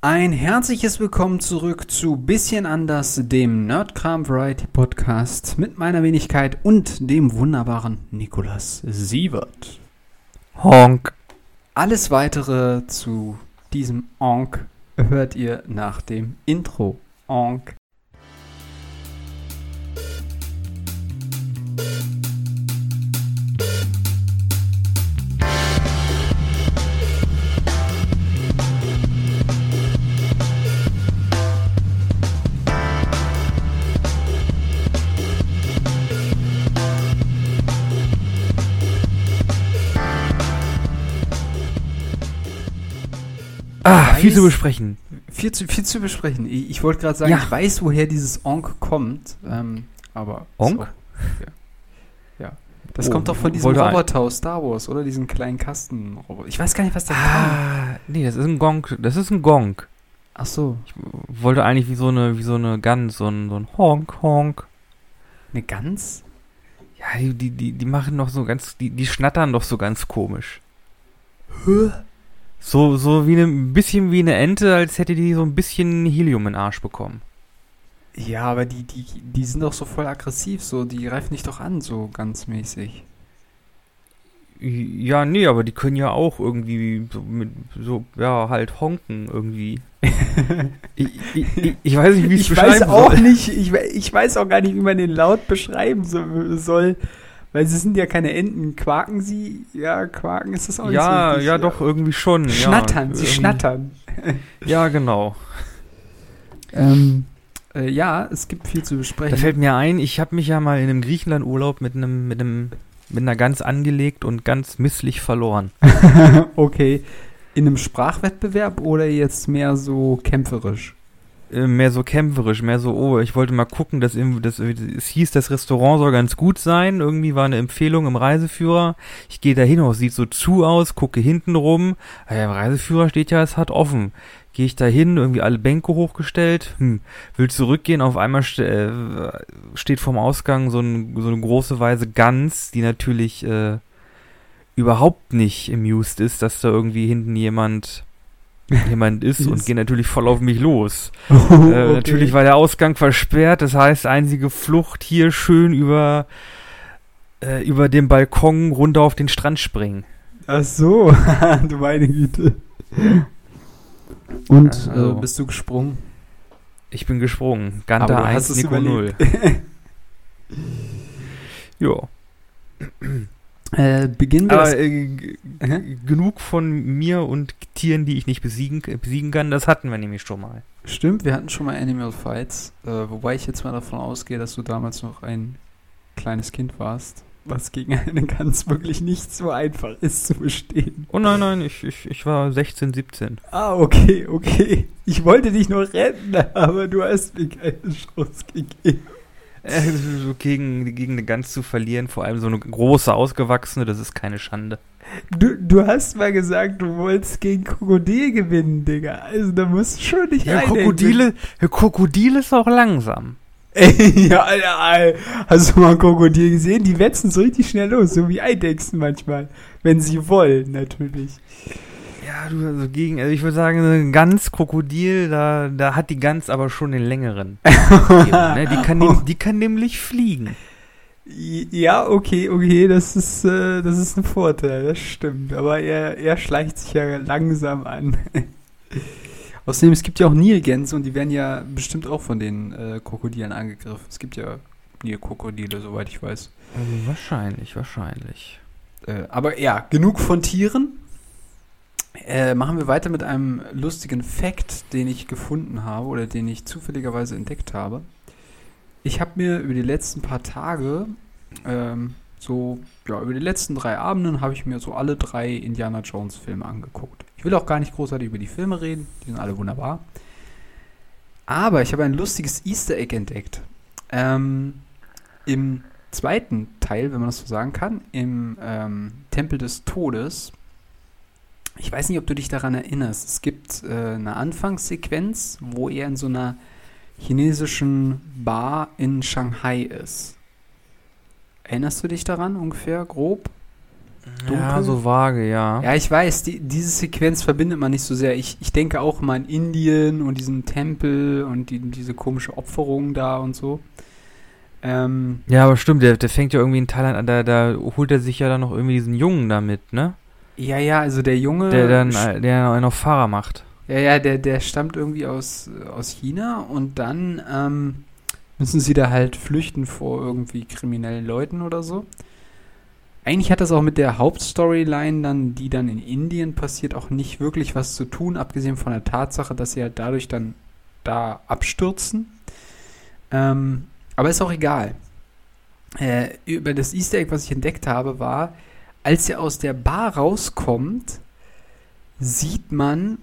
Ein herzliches Willkommen zurück zu Bisschen anders, dem Nerdkram Variety Podcast mit meiner Wenigkeit und dem wunderbaren Nikolas Sievert. Honk. Alles weitere zu diesem Onk hört ihr nach dem Intro. Onk. Viel zu besprechen. Viel zu besprechen. Ich wollte gerade sagen, Ich weiß, woher dieses Onk kommt. Aber Onk? Ja. Das kommt doch von diesem Roboter aus Star Wars, oder? Diesen kleinen Kastenroboter. Ich weiß gar nicht, was der kann. Nee, das ist ein Gong. Das ist ein Gong. Ach so. Ich wollte eigentlich wie so eine Gans, so ein Honk, Honk. Eine Gans? Ja, die machen doch so ganz, die schnattern doch so ganz komisch. Hä? So wie ein bisschen wie eine Ente, als hätte die so ein bisschen Helium in den Arsch bekommen. Ja, aber die sind doch so voll aggressiv, so, die greifen dich doch an, so ganz mäßig. Ja, nee, aber die können ja auch irgendwie halt honken irgendwie. Ich weiß nicht, wie ich es beschreiben soll. Ich weiß auch gar nicht, wie man den Laut beschreiben soll. Weil sie sind ja keine Enten. Quaken sie? Ja, quaken ist das auch nicht so richtig. Ja, doch, irgendwie schon. Schnattern, ja, sie schnattern. Ja, genau. Ja, es gibt viel zu besprechen. Da fällt mir ein, ich habe mich ja mal in einem Griechenland-Urlaub mit einer Gans angelegt und ganz misslich verloren. Okay. In einem Sprachwettbewerb oder jetzt mehr so kämpferisch? Mehr so kämpferisch, ich wollte mal gucken, es hieß, das Restaurant soll ganz gut sein, irgendwie war eine Empfehlung im Reiseführer, ich gehe da hin, es sieht so zu aus, gucke hinten rum, im Reiseführer steht ja, es hat offen, gehe ich da hin, irgendwie alle Bänke hochgestellt, will zurückgehen, auf einmal steht vorm Ausgang so eine große weiße Gans, die natürlich überhaupt nicht amused ist, dass da irgendwie hinten jemand ist und geht natürlich voll auf mich los. Okay. Natürlich war der Ausgang versperrt, das heißt, einzige Flucht hier schön über den Balkon runter auf den Strand springen. Ach so, du meine Güte. Und bist du gesprungen? Ich bin gesprungen. Ganta 1, Nico 0. Jo. Beginnen wir. Aber genug von mir und Tieren, die ich nicht besiegen kann, das hatten wir nämlich schon mal. Stimmt, wir hatten schon mal Animal Fights, wobei ich jetzt mal davon ausgehe, dass du damals noch ein kleines Kind warst, was gegen eine Gans wirklich nicht so einfach ist zu bestehen. Oh nein, ich war 16, 17. Ah, okay. Ich wollte dich nur retten, aber du hast mir keine Chance gegeben. So gegen eine Gans zu verlieren, vor allem so eine große, ausgewachsene, das ist keine Schande. Du hast mal gesagt, du wolltest gegen Krokodil gewinnen, Digga. Also da musst du schon nicht Krokodil ist auch langsam. Ja, Alter, hast du mal ein Krokodil gesehen? Die wetzen so richtig schnell los, so wie Eidechsen manchmal. Wenn sie wollen, natürlich. Ja, ich würde sagen, eine Gans, Krokodil, da hat die Gans aber schon den längeren. Die kann nämlich fliegen. Ja, okay, das ist ein Vorteil, das stimmt. Aber er schleicht sich ja langsam an. Außerdem, es gibt ja auch Nilgänse und die werden ja bestimmt auch von den Krokodilen angegriffen. Es gibt ja Nilkrokodile, soweit ich weiß. Wahrscheinlich. Aber ja, genug von Tieren. Machen wir weiter mit einem lustigen Fact, den ich gefunden habe oder den ich zufälligerweise entdeckt habe. Ich habe mir über die letzten paar Tage, über die letzten 3 Abenden habe ich mir so alle 3 Indiana Jones Filme angeguckt. Ich will auch gar nicht großartig über die Filme reden, die sind alle wunderbar. Aber ich habe ein lustiges Easter Egg entdeckt. Im zweiten Teil, wenn man das so sagen kann, im Tempel des Todes. Ich weiß nicht, ob du dich daran erinnerst. Es gibt eine Anfangssequenz, wo er in so einer chinesischen Bar in Shanghai ist. Erinnerst du dich daran ungefähr, grob? Dunkel? Ja, so vage, ja. Ja, ich weiß, diese Sequenz verbindet man nicht so sehr. Ich denke auch immer an Indien und diesen Tempel und diese komische Opferung da und so. Ja, aber stimmt, der fängt ja irgendwie in Thailand an, da holt er sich ja dann noch irgendwie diesen Jungen da mit, ne? Ja, also der Junge... Der noch Fahrer macht. Ja, der stammt irgendwie aus China und dann müssen sie da halt flüchten vor irgendwie kriminellen Leuten oder so. Eigentlich hat das auch mit der Hauptstoryline dann, die dann in Indien passiert, auch nicht wirklich was zu tun, abgesehen von der Tatsache, dass sie halt dadurch dann da abstürzen. Aber ist auch egal. Über das Easter Egg, was ich entdeckt habe, war, als er aus der Bar rauskommt, sieht man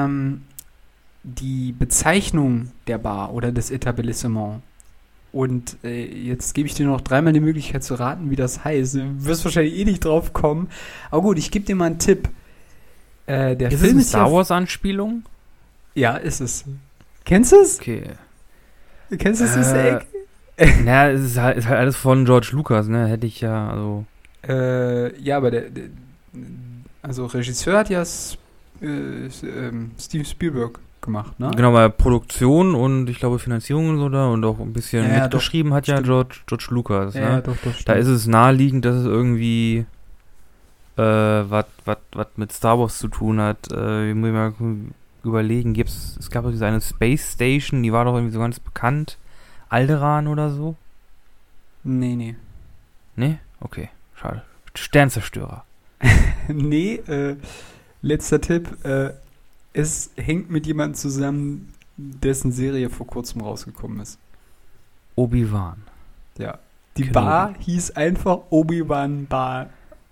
die Bezeichnung der Bar oder des Etablissements. Und jetzt gebe ich dir noch dreimal die Möglichkeit zu raten, wie das heißt. Du wirst wahrscheinlich eh nicht drauf kommen. Aber gut, ich gebe dir mal einen Tipp. Der Ist Film es ist eine Star Wars-Anspielung? Ja, ist es. Kennst du es? Okay. Kennst du das Easter Egg? Naja, es ist halt alles von George Lucas, ne? Hätte ich ja, also... Ja, aber also Regisseur hat ja Steven Spielberg gemacht, ne? Genau, bei Produktion und ich glaube Finanzierung und so da und auch ein bisschen Ja, mitgeschrieben doch, hat ja stimmt. George Lucas, ne? Ja, doch, Da ist es naheliegend, dass es irgendwie was mit Star Wars zu tun hat. Ich muss mal überlegen, es gab doch diese eine Space Station, die war doch irgendwie so ganz bekannt. Alderaan oder so? Nee. Ne? Okay, schade. Sternzerstörer. Nee, letzter Tipp. Es hängt mit jemandem zusammen, dessen Serie vor kurzem rausgekommen ist. Obi-Wan. Ja. Die Kenobi. Bar hieß einfach Obi-Wan Bar.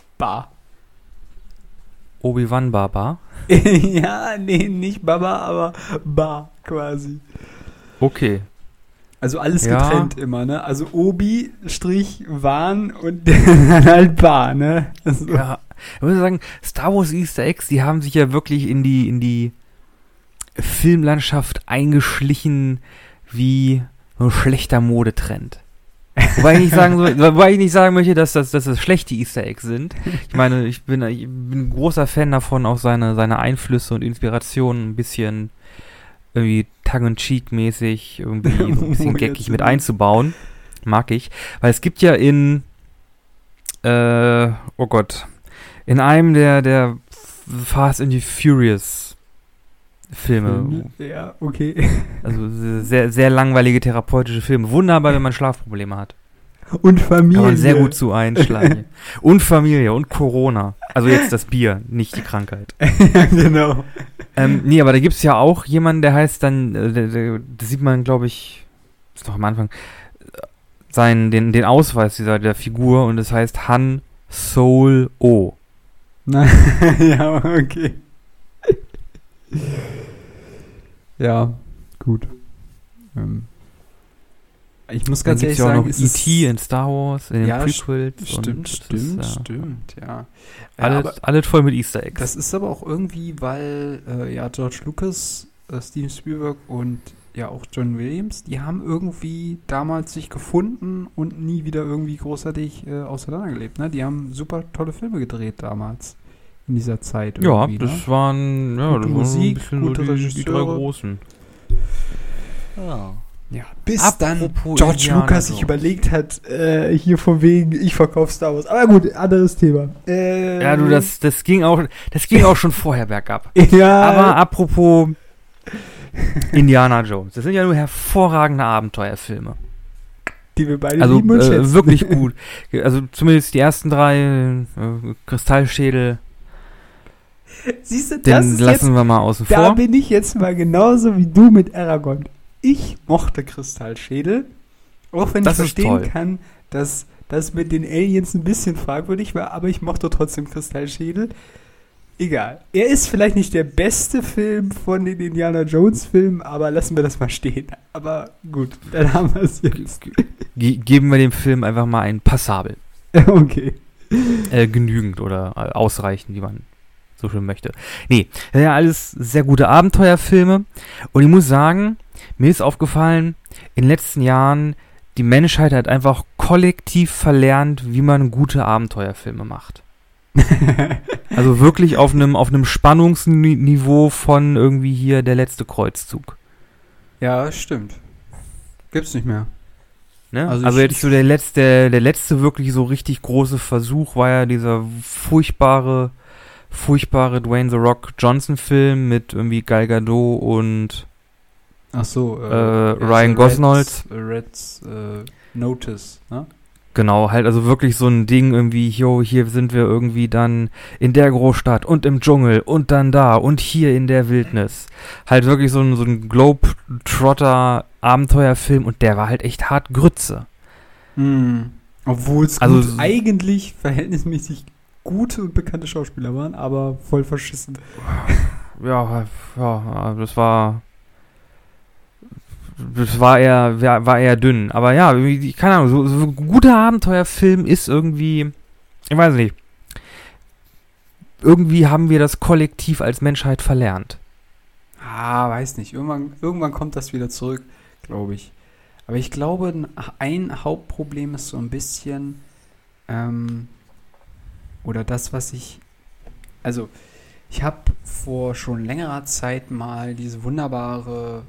Obi-Wan Baba. Ja, nee, nicht Baba, aber Bar quasi. Okay. Also alles Ja. getrennt immer, ne? Also Obi-Wan und dann halt Bar, ne? Also, Ja, ich muss sagen, Star Wars Easter Eggs, die haben sich ja wirklich in die Filmlandschaft eingeschlichen wie so ein schlechter Modetrend. Wobei ich nicht sagen möchte, dass das schlechte Easter Eggs sind. Ich meine, ich bin ein großer Fan davon, auch seine Einflüsse und Inspirationen ein bisschen irgendwie tongue-in-cheek-mäßig irgendwie so ein bisschen geckig mit einzubauen. Mag ich. Weil es gibt ja in einem der Fast and the Furious Filme, Ja, okay. also sehr, sehr langweilige therapeutische Filme. Wunderbar, wenn man Schlafprobleme hat. Und Familie. Kann man sehr gut zu einschlagen. Und Familie und Corona. Also jetzt das Bier, nicht die Krankheit. Ja, genau. Nee, aber da gibt es ja auch jemanden, der heißt dann, das sieht man, glaube ich, ist noch am Anfang, den Ausweis der Figur und das heißt Han Solo. Na, ja, okay. Ja, gut. Ich muss Dann ganz gibt es ehrlich ja auch sagen, noch es ist E.T. in Star Wars, in den Ja, Prequels. Stimmt, ja. Aber Alles voll mit Easter Eggs. das ist aber auch irgendwie, weil George Lucas, Steven Spielberg und ja auch John Williams, die haben irgendwie damals sich gefunden und nie wieder irgendwie großartig auseinandergelebt. Ne? Die haben super tolle Filme gedreht damals in dieser Zeit. Ja, Ne? das waren Gute Musik, das waren gute die drei Regisseure. großen. Ja. Ja, bis Apropos dann George Indiana Lucas sich Jones. überlegt hat, hier von wegen, ich verkaufe Star Wars. Aber gut, anderes Thema. Ja, du, das ging auch schon vorher bergab. Ja, Aber apropos Indiana Jones, das sind ja nur hervorragende Abenteuerfilme. die wir beide Also lieben und schätzen. wirklich gut. Also zumindest die ersten drei, Kristallschädel, Siehst du, das den ist lassen jetzt, wir mal außen da vor. bin ich jetzt mal genauso wie du mit Aragorn. Ich mochte Kristallschädel, auch wenn ich Das ist verstehen toll. kann, dass das mit den Aliens ein bisschen fragwürdig war, aber ich mochte trotzdem Kristallschädel. Egal. Er ist vielleicht nicht der beste Film von den Indiana Jones Filmen, aber lassen wir das mal stehen. Aber gut, dann haben wir es jetzt. Geben wir dem Film einfach mal ein Passabel. Okay. Genügend oder ausreichend, wie man so schön möchte. Nee, das sind ja alles sehr gute Abenteuerfilme. Und ich muss sagen, mir ist aufgefallen, in den letzten Jahren, die Menschheit hat einfach kollektiv verlernt, wie man gute Abenteuerfilme macht. Also wirklich auf einem Spannungsniveau von irgendwie hier der letzte Kreuzzug. Ja, stimmt. Gibt's nicht mehr. Ne? Also Also jetzt so der letzte wirklich so richtig große Versuch war ja dieser furchtbare Dwayne The Rock Johnson Film mit irgendwie Gal Gadot und Ach so, Ryan Gosnold. Red's Notice, ne? Genau, halt also wirklich so ein Ding irgendwie, hier sind wir irgendwie dann in der Großstadt und im Dschungel und dann da und hier in der Wildnis. Halt wirklich so ein Globetrotter-Abenteuerfilm und der war halt echt hart Grütze. Obwohl es Also eigentlich verhältnismäßig gute und bekannte Schauspieler waren, aber voll verschissen. Ja, das war eher dünn. Aber ja, keine Ahnung, so ein guter Abenteuerfilm ist irgendwie, ich weiß nicht, irgendwie haben wir das kollektiv als Menschheit verlernt. Weiß nicht. Irgendwann kommt das wieder zurück, glaube ich. Aber ich glaube, ein Hauptproblem ist so ein bisschen, oder das, also ich habe vor schon längerer Zeit mal diese wunderbare,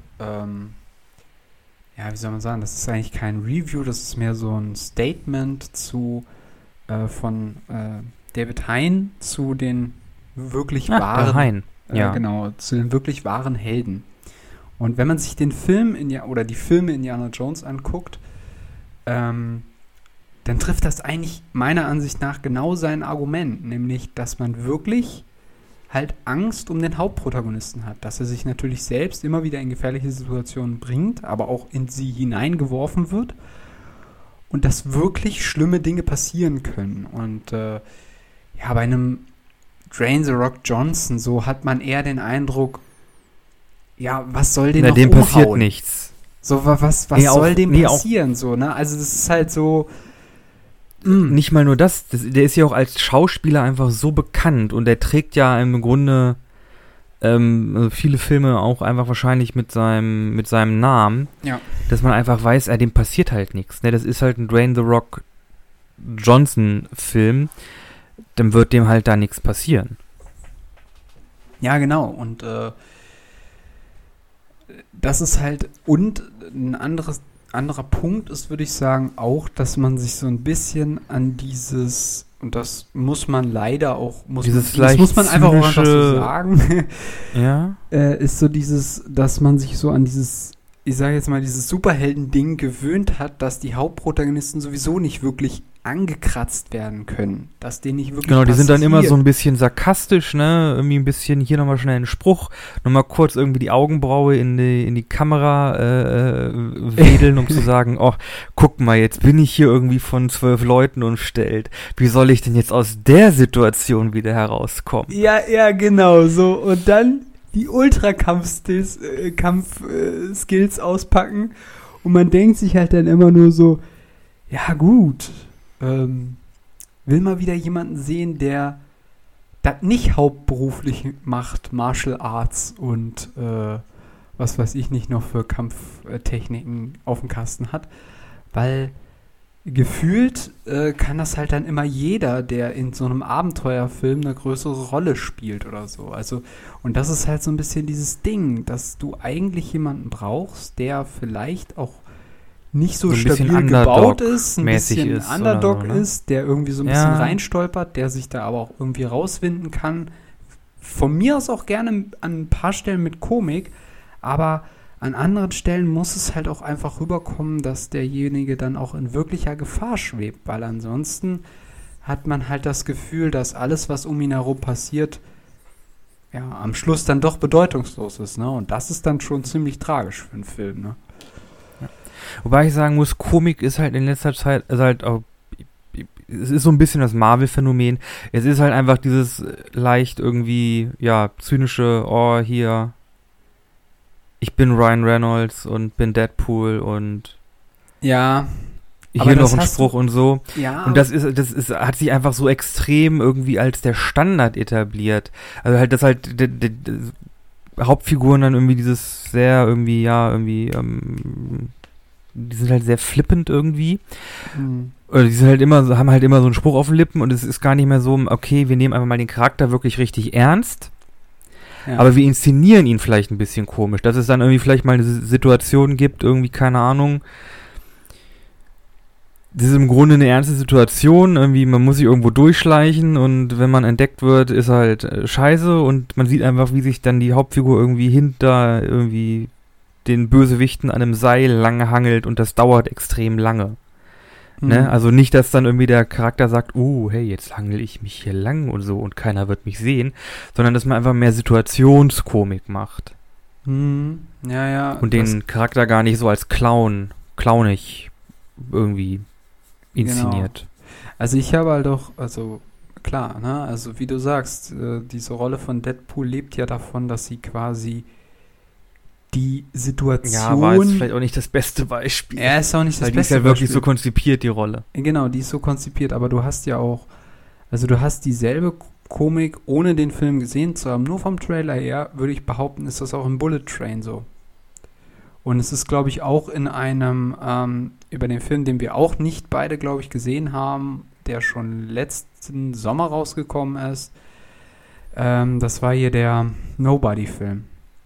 wie soll man sagen, das ist eigentlich kein Review, das ist mehr so ein Statement von David Hein zu den wirklich wahren, Hein. Ja. Genau, zu den wirklich wahren Helden. Und wenn man sich den Film oder die Filme Indiana Jones anguckt, dann trifft das eigentlich meiner Ansicht nach genau sein Argument, nämlich, dass man wirklich halt Angst um den Hauptprotagonisten hat, dass er sich natürlich selbst immer wieder in gefährliche Situationen bringt, aber auch in sie hineingeworfen wird und dass wirklich schlimme Dinge passieren können. Und bei einem Dwayne The Rock Johnson, so hat man eher den Eindruck, was soll denn noch dem umhauen? Passiert nichts. So, was soll dem passieren? So, ne? Also das ist halt so. Nicht mal nur das, der ist ja auch als Schauspieler einfach so bekannt und der trägt ja im Grunde viele Filme auch einfach wahrscheinlich mit seinem Namen, dass man einfach weiß, dem passiert halt nichts. Ne? Das ist halt ein Dwayne The Rock Johnson Film, dann wird dem halt da nichts passieren. Ja, genau. Und das ist halt, und ein anderer Punkt ist, würde ich sagen, auch, dass man sich so ein bisschen an dieses, und das muss man leider auch, das muss man einfach auch einfach so sagen, ist so dieses, dass man sich so an dieses, ich sage jetzt mal, dieses Superhelden-Ding gewöhnt hat, dass die Hauptprotagonisten sowieso nicht wirklich angekratzt werden können, dass denen nicht wirklich die sind dann immer so ein bisschen sarkastisch, ne, irgendwie ein bisschen hier nochmal schnell einen Spruch, nochmal kurz irgendwie die Augenbraue in die Kamera wedeln, um zu sagen, guck mal, jetzt bin ich hier irgendwie von 12 Leuten umstellt, wie soll ich denn jetzt aus der Situation wieder herauskommen? Ja, genau, so, und dann die Ultra-Kampf-Skills auspacken und man denkt sich halt dann immer nur so, ja gut, will mal wieder jemanden sehen, der das nicht hauptberuflich macht, Martial Arts und was weiß ich nicht noch für Kampftechniken auf dem Kasten hat, weil gefühlt kann das halt dann immer jeder, der in so einem Abenteuerfilm eine größere Rolle spielt oder so. Also, und das ist halt so ein bisschen dieses Ding, dass du eigentlich jemanden brauchst, der vielleicht auch nicht so stabil gebaut ist, ein bisschen Underdog ist, der irgendwie so ein bisschen reinstolpert, der sich da aber auch irgendwie rauswinden kann. Von mir aus auch gerne an ein paar Stellen mit Komik, aber an anderen Stellen muss es halt auch einfach rüberkommen, dass derjenige dann auch in wirklicher Gefahr schwebt, weil ansonsten hat man halt das Gefühl, dass alles, was um ihn herum passiert, am Schluss dann doch bedeutungslos ist, ne? Und das ist dann schon ziemlich tragisch für einen Film, ne? Wobei ich sagen muss, Komik ist halt in letzter Zeit, es ist so ein bisschen das Marvel-Phänomen. Es ist halt einfach dieses leicht irgendwie, zynische, hier, ich bin Ryan Reynolds und bin Deadpool und hier noch ein Spruch und so. Ja, und das hat sich einfach so extrem irgendwie als der Standard etabliert. Also halt, dass halt Hauptfiguren dann irgendwie dieses sehr irgendwie, die sind halt sehr flippend irgendwie. Mhm. Oder die sind halt immer, haben halt immer so einen Spruch auf den Lippen und es ist gar nicht mehr so, okay, wir nehmen einfach mal den Charakter wirklich richtig ernst, Ja. aber wir inszenieren ihn vielleicht ein bisschen komisch, dass es dann irgendwie vielleicht mal eine Situation gibt, irgendwie, keine Ahnung, das ist im Grunde eine ernste Situation, irgendwie, man muss sich irgendwo durchschleichen und wenn man entdeckt wird, ist halt scheiße und man sieht einfach, wie sich dann die Hauptfigur irgendwie hinter irgendwie den Bösewichten an einem Seil lang hangelt und das dauert extrem lange. Mhm. Ne? Also nicht, dass dann irgendwie der Charakter sagt, hey, jetzt hangel ich mich hier lang und so und keiner wird mich sehen, sondern dass man einfach mehr Situationskomik macht. Mhm. Ja, ja. Und den Charakter gar nicht so als clownig irgendwie inszeniert. Genau. Also ich habe halt auch, also klar, ne, also wie du sagst, diese Rolle von Deadpool lebt ja davon, dass sie quasi die Situation... Ja, war jetzt vielleicht auch nicht das beste Beispiel. Er ist auch nicht das Weil die ist beste ja wirklich Beispiel. so konzipiert, die Rolle. Genau, die ist so konzipiert, aber du hast ja auch, also du hast dieselbe Komik, ohne den Film gesehen zu haben, nur vom Trailer her, würde ich behaupten, ist das auch im Bullet Train so. Und es ist, glaube ich, auch in einem, über den Film, den wir auch nicht beide, glaube ich, gesehen haben, der schon letzten Sommer rausgekommen ist. Das war hier der Nobody-Film.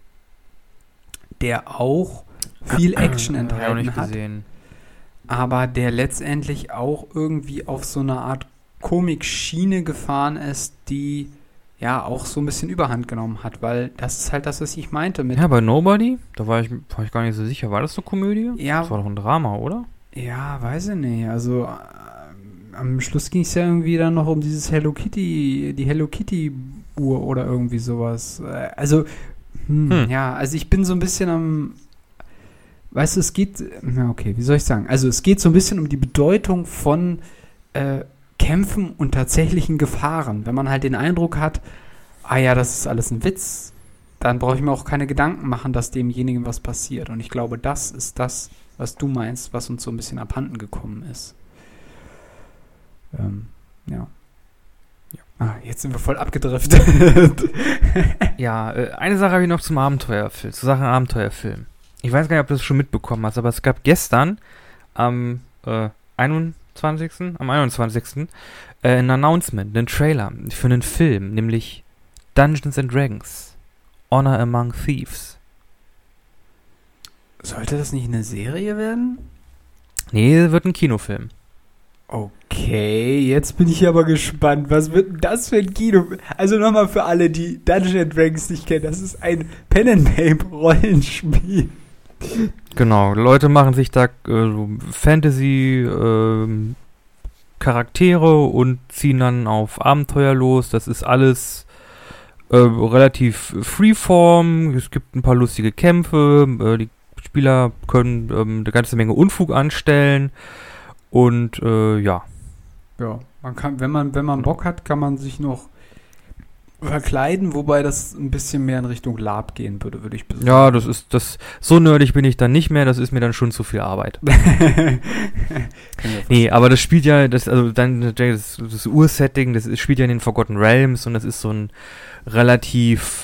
Der auch viel Action Hab ich auch enthalten nicht hat, gesehen. aber der letztendlich auch irgendwie auf so eine Art Komik-Schiene gefahren ist, die ja auch so ein bisschen Überhand genommen hat, weil das ist halt das, was ich meinte mit... Ja, bei Nobody, da war ich gar nicht so sicher. War das so Komödie? Ja, Das war doch ein Drama, oder? ja, weiß ich nicht. Also am Schluss ging es ja irgendwie dann noch um dieses Hello Kitty, die Hello Kitty Uhr oder irgendwie sowas. Also, ja, also ich bin so ein bisschen am, weißt du, es geht, na okay, wie soll ich sagen? Also es geht so ein bisschen um die Bedeutung von Kämpfen und tatsächlichen Gefahren. Wenn man halt den Eindruck hat, ja, das ist alles ein Witz, dann brauche ich mir auch keine Gedanken machen, dass demjenigen was passiert. Und ich glaube, das ist das, was du meinst, was uns so ein bisschen abhanden gekommen ist. Ja. Jetzt sind wir voll abgedriftet. Ja, eine Sache habe ich noch zum Abenteuerfilm, zur Sache Abenteuerfilm. Ich weiß gar nicht, ob du das schon mitbekommen hast, aber es gab gestern am 21. Ein Announcement, einen Trailer für einen Film, nämlich Dungeons and Dragons, Honor Among Thieves. Sollte das nicht eine Serie werden? Nee, wird ein Kinofilm. Okay, jetzt bin ich aber gespannt. Was wird denn das für ein Kino? Also nochmal für alle, die Dungeons & Dragons nicht kennen. Das ist ein Pen-and-Paper-Rollenspiel. Genau, Leute machen sich da so Fantasy Charaktere und ziehen dann auf Abenteuer los. Das ist alles relativ freeform. Es gibt ein paar lustige Kämpfe. Die Spieler können eine ganze Menge Unfug anstellen. Und ja. Ja, man kann, wenn man Bock hat, kann man sich noch verkleiden, wobei das ein bisschen mehr in Richtung Lab gehen würde ich sagen. Ja, so nerdig bin ich dann nicht mehr, das ist mir dann schon zu viel Arbeit. Nee, aber das spielt ja, das Ursetting, das spielt ja in den Forgotten Realms und das ist so ein relativ,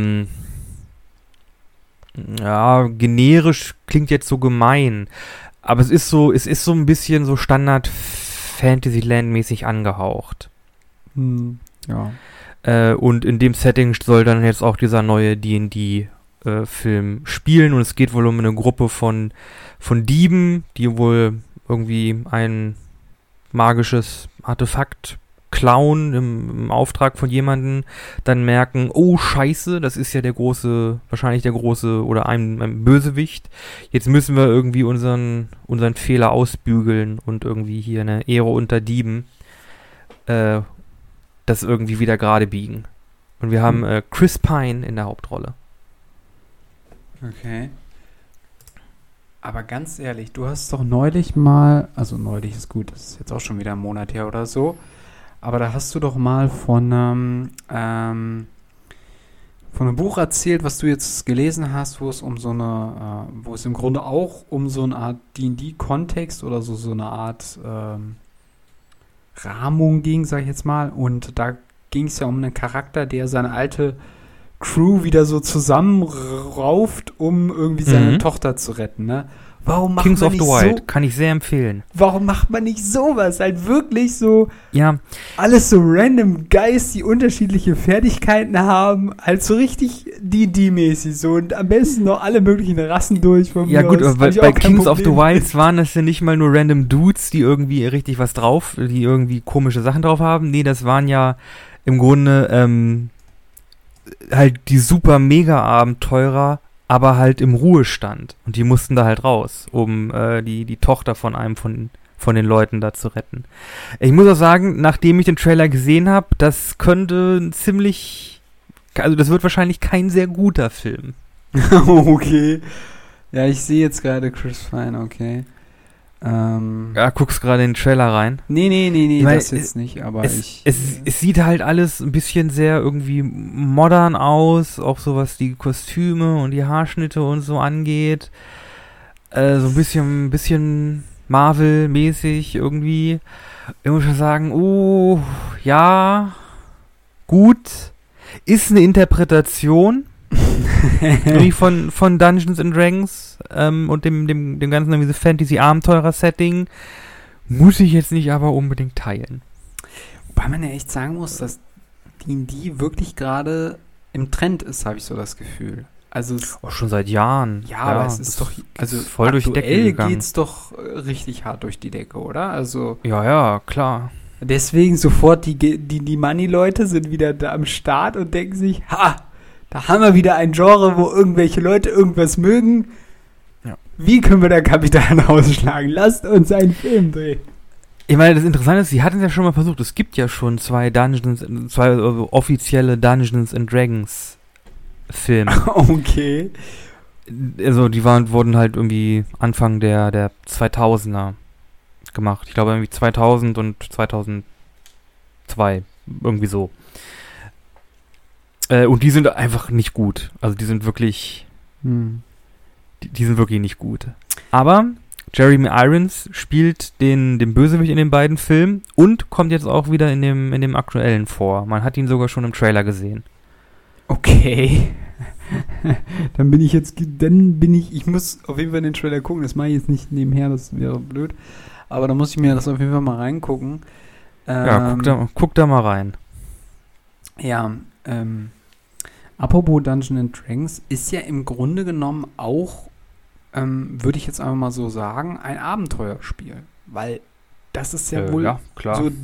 generisch, klingt jetzt so gemein, aber es ist so ein bisschen so Standard Fantasyland-mäßig angehaucht. Ja. Und in dem Setting soll dann jetzt auch dieser neue D&D-Film spielen und es geht wohl um eine Gruppe von Dieben, die wohl irgendwie ein magisches Artefakt klauen im Auftrag von jemandem, dann merken, oh Scheiße, das ist ja wahrscheinlich der große oder ein Bösewicht. Jetzt müssen wir irgendwie unseren Fehler ausbügeln und irgendwie hier eine Ehre unter Dieben das irgendwie wieder gerade biegen. Und wir haben Chris Pine in der Hauptrolle. Okay. Aber ganz ehrlich, du hast doch neulich mal, also neulich ist gut, das ist jetzt auch schon wieder ein Monat her oder so, aber da hast du doch mal von einem Buch erzählt, was du jetzt gelesen hast, wo es um wo es im Grunde auch um so eine Art D&D-Kontext oder so eine Art Rahmung ging, sag ich jetzt mal. Und da ging es ja um einen Charakter, der seine alte Crew wieder so zusammenrauft, um irgendwie seine Tochter zu retten, ne? Warum macht Kings man of the nicht Wild, so, kann ich sehr empfehlen. warum macht man nicht sowas? Halt wirklich so Ja, alles so random Guys, die unterschiedliche Fertigkeiten haben, halt so richtig D&D-mäßig so und am besten noch alle möglichen Rassen durch. Von ja mir gut, aus. aber bei Hab ich auch kein Kings of the Problem. Wilds waren das ja nicht mal nur random Dudes, die irgendwie richtig was drauf, die irgendwie komische Sachen drauf haben. Nee, das waren ja im Grunde halt die super Mega-Abenteurer, aber halt im Ruhestand. Und die mussten da halt raus, um die Tochter von einem von den Leuten da zu retten. Ich muss auch sagen, nachdem ich den Trailer gesehen habe, das könnte also das wird wahrscheinlich kein sehr guter Film. Okay. Ja, ich sehe jetzt gerade Chris Pine, okay. Ja, guckst gerade in den Trailer rein. Nee, Ich meine, das jetzt nicht, aber Es sieht halt alles ein bisschen sehr irgendwie modern aus, auch so was die Kostüme und die Haarschnitte und so angeht. So ein bisschen Marvel-mäßig irgendwie. Ich muss schon sagen, oh, ja, gut. Ist eine Interpretation irgendwie von Dungeons and Dragons und dem ganzen irgendwie Fantasy-Abenteurer-Setting. Muss ich jetzt nicht aber unbedingt teilen. Wobei man ja echt sagen muss, dass D&D wirklich gerade im Trend ist, habe ich so das Gefühl. Also Auch schon seit Jahren. ja, aber es ist doch, also voll durch die Decke aktuell gegangen. geht's doch richtig hart durch die Decke, oder? Also Ja, klar. deswegen sofort die Money-Leute sind wieder da am Start und denken sich, ha, da haben wir wieder ein Genre, wo irgendwelche Leute irgendwas mögen. Ja. Wie können wir da Kapital rausschlagen? Lasst uns einen Film drehen. Ich meine, das Interessante ist, sie hatten es ja schon mal versucht. Es gibt ja schon zwei offizielle Dungeons and Dragons Filme. Okay. Also die wurden halt irgendwie Anfang der 2000er gemacht. Ich glaube irgendwie 2000 und 2002. Irgendwie so. Und die sind einfach nicht gut. Also die sind wirklich... Die sind wirklich nicht gut. Aber Jeremy Irons spielt den Bösewicht in den beiden Filmen und kommt jetzt auch wieder in dem aktuellen vor. Man hat ihn sogar schon im Trailer gesehen. Okay. Ich muss auf jeden Fall in den Trailer gucken. Das mache ich jetzt nicht nebenher, das wäre blöd. Aber da muss ich mir das auf jeden Fall mal reingucken. Ja, guck da mal rein. Ja, apropos Dungeons and Dragons, ist ja im Grunde genommen auch, würde ich jetzt einfach mal so sagen, ein Abenteuerspiel. Weil das ist ja wohl ja, klar. so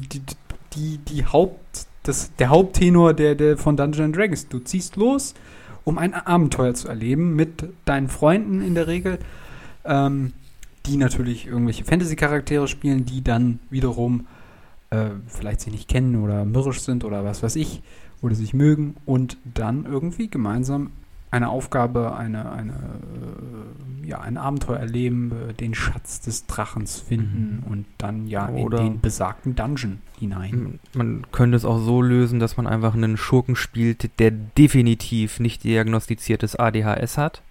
der Haupttenor der von Dungeons and Dragons. Du ziehst los, um ein Abenteuer zu erleben mit deinen Freunden in der Regel, die natürlich irgendwelche Fantasy-Charaktere spielen, die dann wiederum vielleicht sich nicht kennen oder mürrisch sind oder was weiß ich, oder sich mögen und dann irgendwie gemeinsam eine Aufgabe, ein Abenteuer erleben, den Schatz des Drachens finden und dann Oder in den besagten Dungeon hinein. Man könnte es auch so lösen, dass man einfach einen Schurken spielt, der definitiv nicht diagnostiziertes ADHS hat.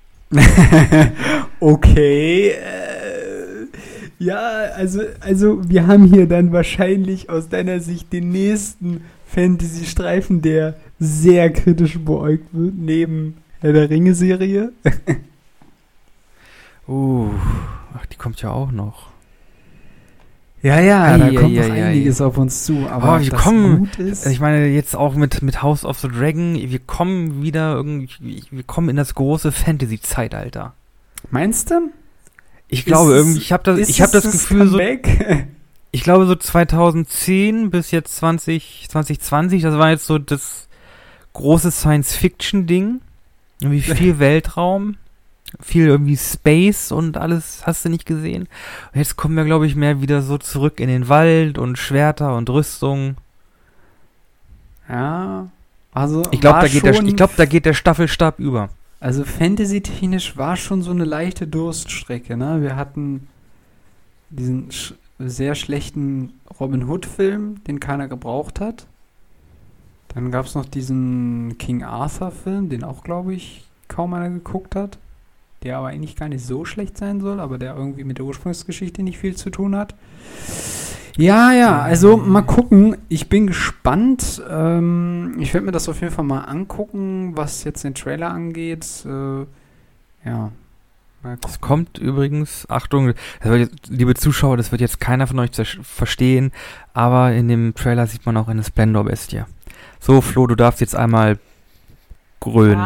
Okay. Ja, also wir haben hier dann wahrscheinlich aus deiner Sicht den nächsten Fantasy-Streifen, der sehr kritisch beäugt wird, neben Herr der Ringe-Serie. Ach, die kommt ja auch noch. Ja, da kommt noch einiges auf uns zu, aber wir das kommen, gut ist. Ich meine, jetzt auch mit House of the Dragon, wir kommen wir kommen in das große Fantasy-Zeitalter. Meinst du? Ich glaube irgendwie, ich habe das Gefühl so, ich glaube so 2010 bis jetzt 2020, das war jetzt so das große Science-Fiction-Ding. Irgendwie viel Weltraum, viel irgendwie Space und alles hast du nicht gesehen. Und jetzt kommen wir, glaube ich, mehr wieder so zurück in den Wald und Schwerter und Rüstung. Ja, also Ich glaube, da geht der Staffelstab über. Also Fantasy-technisch war schon so eine leichte Durststrecke, ne? Wir hatten diesen sehr schlechten Robin Hood-Film, den keiner gebraucht hat. Dann gab es noch diesen King Arthur-Film, den auch, glaube ich, kaum einer geguckt hat. Der aber eigentlich gar nicht so schlecht sein soll, aber der irgendwie mit der Ursprungsgeschichte nicht viel zu tun hat. Ja, also mal gucken. Ich bin gespannt. Ich werde mir das auf jeden Fall mal angucken, was jetzt den Trailer angeht. Ja. Es kommt übrigens, Achtung, liebe Zuschauer, das wird jetzt keiner von euch verstehen, aber in dem Trailer sieht man auch eine Splendor-Bestie. So, Flo, du darfst jetzt einmal grölen.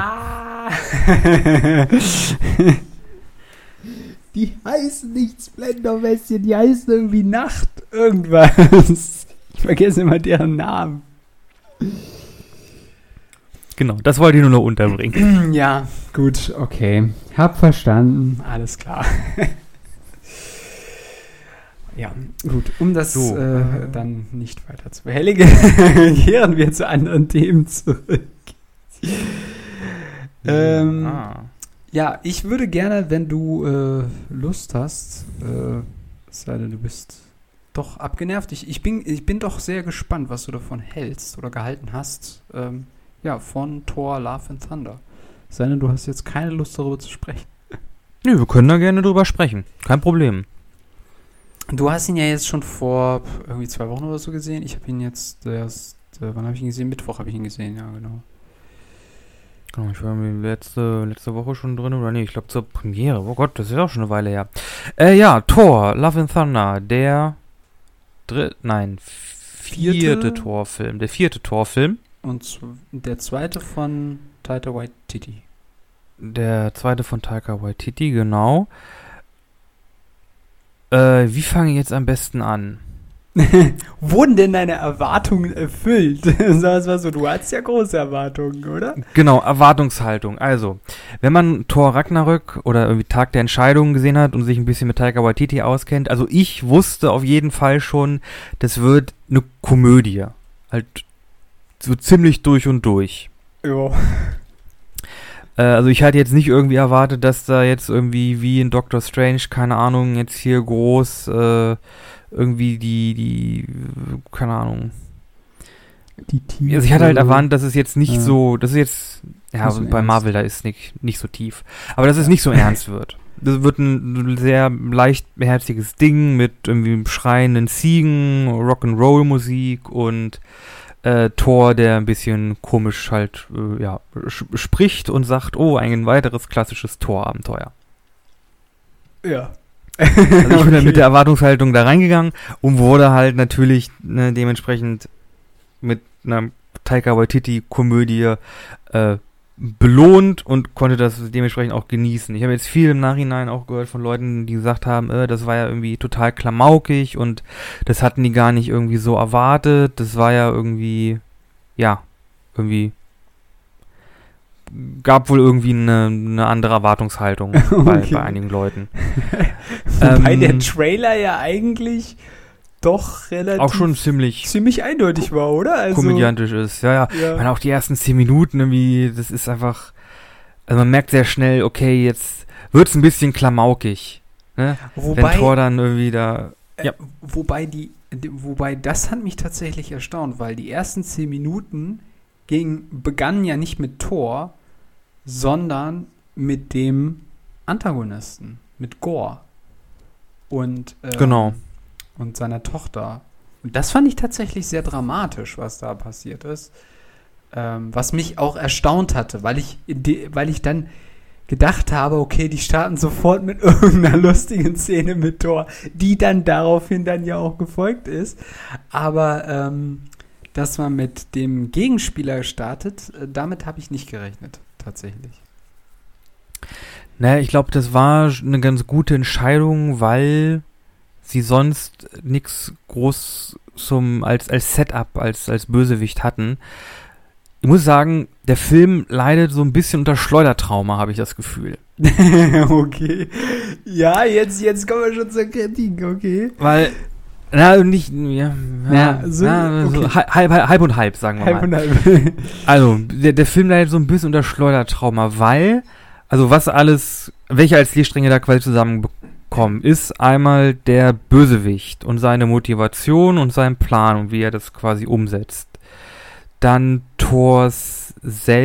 Die heißen nicht Splendor-Bestien, die heißen irgendwie Nacht irgendwas. Ich vergesse immer deren Namen. Genau, das wollte ich nur noch unterbringen. Ja, gut, okay. Hab verstanden, alles klar. Ja, gut, um das dann nicht weiter zu behelligen, kehren wir zu anderen Themen zurück. Ja, ich würde gerne, wenn du Lust hast, es sei denn, du bist doch abgenervt. Ich bin doch sehr gespannt, was du davon hältst oder gehalten hast. Von Thor Love and Thunder. Es sei denn, du hast jetzt keine Lust, darüber zu sprechen. Nö, wir können da gerne drüber sprechen. Kein Problem. Du hast ihn ja jetzt schon vor irgendwie 2 Wochen oder so gesehen. Ich habe ihn jetzt erst, wann habe ich ihn gesehen? Mittwoch habe ich ihn gesehen, ja, genau. Genau, ich war letzte Woche schon drin, oder nee, ich glaube zur Premiere. Oh Gott, das ist auch schon eine Weile her. Thor, Love and Thunder, der vierte Thor-Film. Der 4. Thor-Film. Und der 2. von Taika Waititi. Der 2. von Taika Waititi, genau. Wie fange ich jetzt am besten an? Wurden denn deine Erwartungen erfüllt? Sag mal so, du hattest ja große Erwartungen, oder? Genau, Erwartungshaltung. Also, wenn man Thor Ragnarök oder irgendwie Tag der Entscheidungen gesehen hat und sich ein bisschen mit Taika Waititi auskennt, also ich wusste auf jeden Fall schon, das wird eine Komödie. Halt so ziemlich durch und durch. Ja. Also ich hatte jetzt nicht irgendwie erwartet, dass da jetzt irgendwie wie in Doctor Strange, keine Ahnung, jetzt hier groß irgendwie die keine Ahnung. Die Tiefe. Also ich hatte halt erwartet, dass es jetzt nicht so, dass es jetzt, ja, so bei ernst. Marvel, da ist nicht so tief. Aber dass es nicht so ernst wird. Das wird ein sehr leichtherziges Ding mit irgendwie schreienden Ziegen, Rock'n'Roll-Musik und Thor, der ein bisschen komisch halt spricht und sagt, oh, ein weiteres klassisches Thor-Abenteuer. Ja. Also ich bin dann mit der Erwartungshaltung da reingegangen und wurde halt natürlich dementsprechend mit einer Taika Waititi-Komödie belohnt und konnte das dementsprechend auch genießen. Ich habe jetzt viel im Nachhinein auch gehört von Leuten, die gesagt haben, das war ja irgendwie total klamaukig und das hatten die gar nicht irgendwie so erwartet. Das war ja irgendwie, gab wohl irgendwie eine andere Erwartungshaltung bei einigen Leuten. Wobei der Trailer ja eigentlich doch relativ auch schon ziemlich eindeutig war, oder? Also, komödiantisch ist. Ja. Ich meine, auch die ersten 10 Minuten irgendwie, das ist einfach, also man merkt sehr schnell, okay, jetzt wird's ein bisschen klamaukig, ne? Wenn Thor dann irgendwie da, Wobei, das hat mich tatsächlich erstaunt, weil die ersten 10 Minuten begannen ja nicht mit Thor, sondern mit dem Antagonisten, mit Gorr. Und, genau. Und seiner Tochter. Und das fand ich tatsächlich sehr dramatisch, was da passiert ist. Was mich auch erstaunt hatte, weil ich dann gedacht habe, okay, die starten sofort mit irgendeiner lustigen Szene mit Thor, die dann daraufhin dann ja auch gefolgt ist. Aber dass man mit dem Gegenspieler startet, damit habe ich nicht gerechnet, tatsächlich. Naja, ich glaube, das war eine ganz gute Entscheidung, weil sie sonst nichts groß als Setup, als Bösewicht hatten. Ich muss sagen, der Film leidet so ein bisschen unter Schleudertrauma, habe ich das Gefühl. Okay. Ja, jetzt kommen wir schon zur Kritik, okay. Weil, halb und halb, sagen wir mal. Halb und halb. Also, der Film leidet so ein bisschen unter Schleudertrauma, weil, also welche als Lehrstränge da quasi zusammenkommen, ist einmal der Bösewicht und seine Motivation und sein Plan und wie er das quasi umsetzt. Dann Thors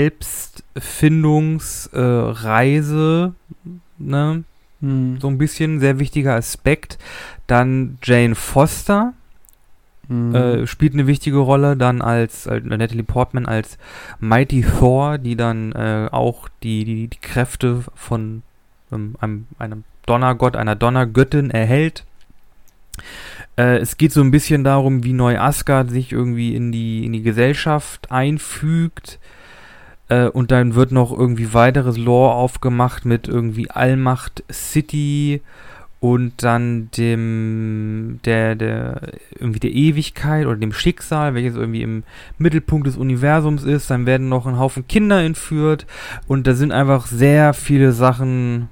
Selbstfindungsreise, ne? So ein bisschen, sehr wichtiger Aspekt. Dann Jane Foster spielt eine wichtige Rolle, dann als Natalie Portman als Mighty Thor, die dann auch die Kräfte von einem Donnergott, einer Donnergöttin erhält. Es geht so ein bisschen darum, wie Neu-Asgard sich irgendwie in die Gesellschaft einfügt. Und dann wird noch irgendwie weiteres Lore aufgemacht mit irgendwie Allmacht City und dann der Ewigkeit oder dem Schicksal, welches irgendwie im Mittelpunkt des Universums ist. Dann werden noch ein Haufen Kinder entführt und da sind einfach sehr viele Sachen,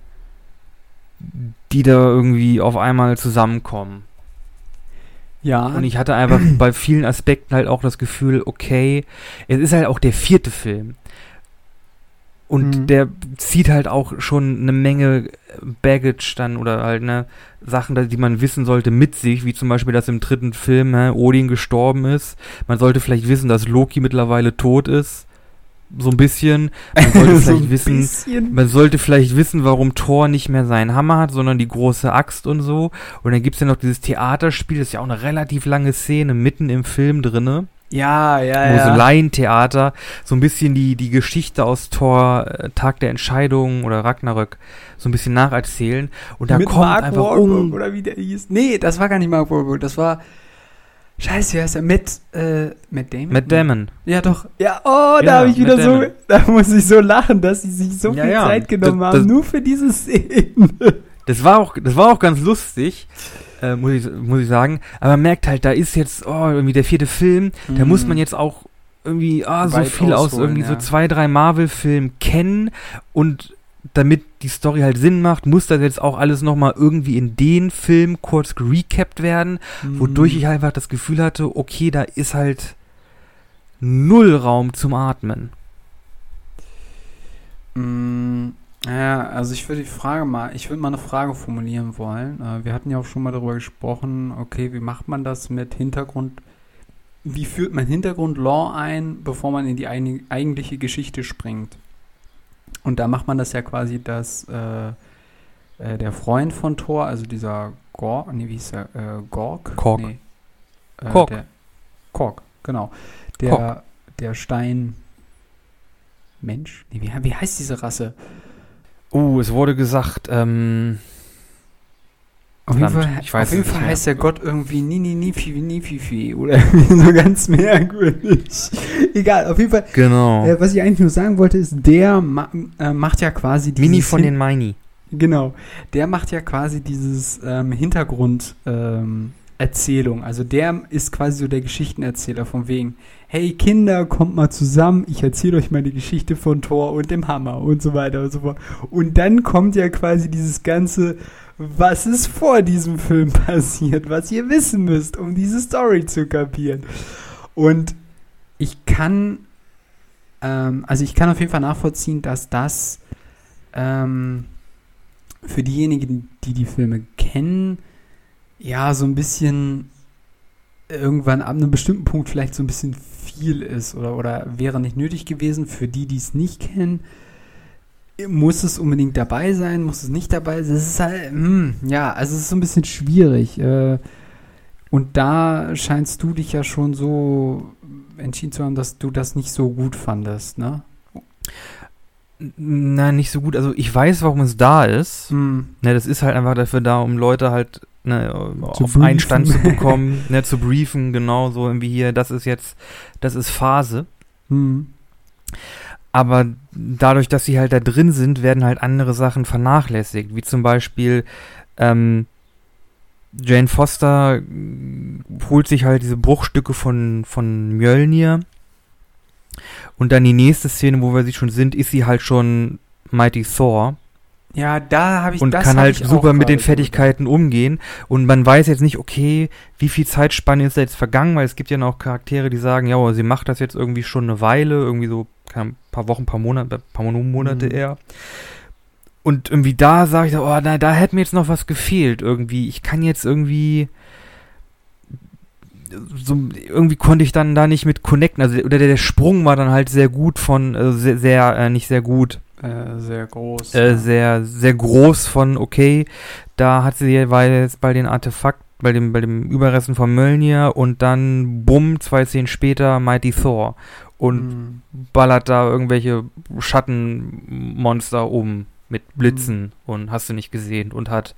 die da irgendwie auf einmal zusammenkommen. Ja. Und ich hatte einfach bei vielen Aspekten halt auch das Gefühl, okay, es ist halt auch der 4. Film. Und der zieht halt auch schon eine Menge Baggage dann oder halt Sachen, die man wissen sollte, mit sich, wie zum Beispiel, dass im 3. Film Odin gestorben ist. Man sollte vielleicht wissen, dass Loki mittlerweile tot ist. So ein bisschen. Man sollte man sollte vielleicht wissen, warum Thor nicht mehr seinen Hammer hat, sondern die große Axt und so. Und dann gibt's ja noch dieses Theaterspiel, das ist ja auch eine relativ lange Szene mitten im Film drinne. Ja. Wo so Laientheater, so ein bisschen die Geschichte aus Thor, Tag der Entscheidung oder Ragnarök so ein bisschen nacherzählen. Und da mit kommt Mark einfach Wahlberg, oder wie der hieß. Nee, das war gar nicht Mark Wahlberg, das war Scheiße, wie heißt er? Matt Damon? Matt Damon. Ja, doch. Ja, da habe ich wieder so, da muss ich so lachen, dass sie sich so viel Zeit genommen haben, nur für diese Szene. Das war auch ganz lustig, muss ich sagen. Aber man merkt halt, da ist jetzt irgendwie der 4. Film, da muss man jetzt auch irgendwie so viel aus irgendwie so 2, 3 Marvel-Filmen kennen und damit die Story halt Sinn macht, muss das jetzt auch alles nochmal irgendwie in den Film kurz gerecapt werden, wodurch ich einfach das Gefühl hatte, okay, da ist halt null Raum zum Atmen. Ja, also ich würde mal eine Frage formulieren wollen. Wir hatten ja auch schon mal darüber gesprochen, okay, wie macht man das mit Hintergrund, wie führt man Hintergrund-Lore ein, bevor man in die eigentliche Geschichte springt? Und da macht man das ja quasi, dass der Freund von Thor, also dieser Gork, wie hieß er? Gork? Korg. Nee. Korg. Korg, genau. Der Steinmensch? Nee, wie heißt diese Rasse? Es wurde gesagt, auf jeden Fall heißt der Gott irgendwie Nififi oder so ganz merkwürdig. Egal, auf jeden Fall. Genau. Was ich eigentlich nur sagen wollte, ist, der macht ja quasi Mini von den Meini. Genau. Der macht ja quasi dieses Hintergrund Erzählung. Also der ist quasi so der Geschichtenerzähler von wegen, hey Kinder, kommt mal zusammen, ich erzähle euch mal die Geschichte von Thor und dem Hammer und so weiter und so fort. Und dann kommt ja quasi dieses ganze, was ist vor diesem Film passiert, was ihr wissen müsst, um diese Story zu kapieren. Und ich kann auf jeden Fall nachvollziehen, dass das für diejenigen, die die Filme kennen, ja, so ein bisschen irgendwann ab einem bestimmten Punkt vielleicht so ein bisschen viel ist oder wäre nicht nötig gewesen. Für die es nicht kennen, muss es unbedingt dabei sein, muss es nicht dabei sein. Es ist halt, also es ist so ein bisschen schwierig. Und da scheinst du dich ja schon so entschieden zu haben, dass du das nicht so gut fandest, ne? Nein, nicht so gut. Also ich weiß, warum es da ist. Ne, das ist halt einfach dafür da, um Leute halt auf einen Stand zu bekommen, zu briefen, genau, so irgendwie hier, das ist Phase. Aber dadurch, dass sie halt da drin sind, werden halt andere Sachen vernachlässigt, wie zum Beispiel Jane Foster holt sich halt diese Bruchstücke von Mjölnir und dann die nächste Szene, wo wir sie schon sind, ist sie halt schon Mighty Thor. Ja, da habe ich und das kann halt super mit den Fertigkeiten umgehen und man weiß jetzt nicht, okay, wie viel Zeitspanne ist da jetzt vergangen, weil es gibt ja noch Charaktere, die sagen, ja, sie macht das jetzt irgendwie schon eine Weile, irgendwie so ein paar Wochen, paar Monate eher. Und irgendwie da sage ich, da hätte mir jetzt noch was gefehlt irgendwie. Ich kann jetzt irgendwie irgendwie konnte ich dann da nicht mit connecten. Also oder der Sprung war dann halt sehr gut von sehr groß. Sehr, sehr groß von, okay, war jetzt bei den Artefakten, bei dem Überresten von Mjölnir und dann bumm, 2 Szenen später Mighty Thor und ballert da irgendwelche Schattenmonster um mit Blitzen und hast du nicht gesehen und hat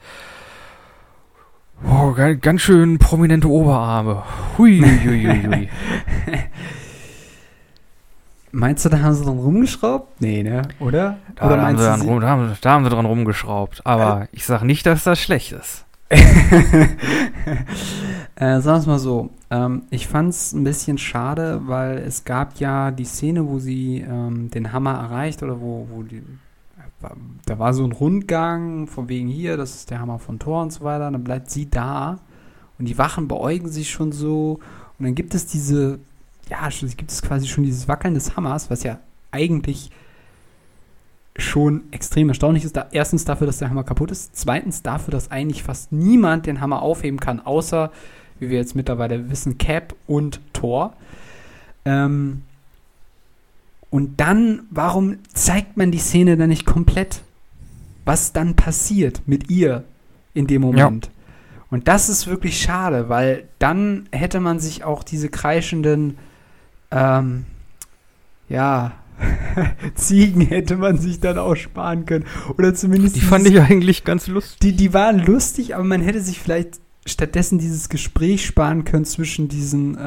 ganz schön prominente Oberarme. Hui, hui, hui, hui. Meinst du, da haben sie dran rumgeschraubt? Nee, ne? Oder? Da Oder haben meinst du da haben sie dran rumgeschraubt. Aber ich sag nicht, dass das schlecht ist. Sagen wir es mal so. Ich fand es ein bisschen schade, weil es gab ja die Szene, wo sie den Hammer erreicht oder da war so ein Rundgang von wegen hier, das ist der Hammer von Thor und so weiter. Dann bleibt sie da und die Wachen beäugen sich schon so und dann gibt es quasi schon dieses Wackeln des Hammers, was ja eigentlich schon extrem erstaunlich ist. Erstens dafür, dass der Hammer kaputt ist. Zweitens dafür, dass eigentlich fast niemand den Hammer aufheben kann, außer, wie wir jetzt mittlerweile wissen, Cap und Thor. Und dann, warum zeigt man die Szene dann nicht komplett? Was dann passiert mit ihr in dem Moment? Ja. Und das ist wirklich schade, weil dann hätte man sich auch diese kreischenden Ziegen hätte man sich dann auch sparen können. Oder zumindest die fand ich eigentlich ganz lustig. Die waren lustig, aber man hätte sich vielleicht stattdessen dieses Gespräch sparen können zwischen diesen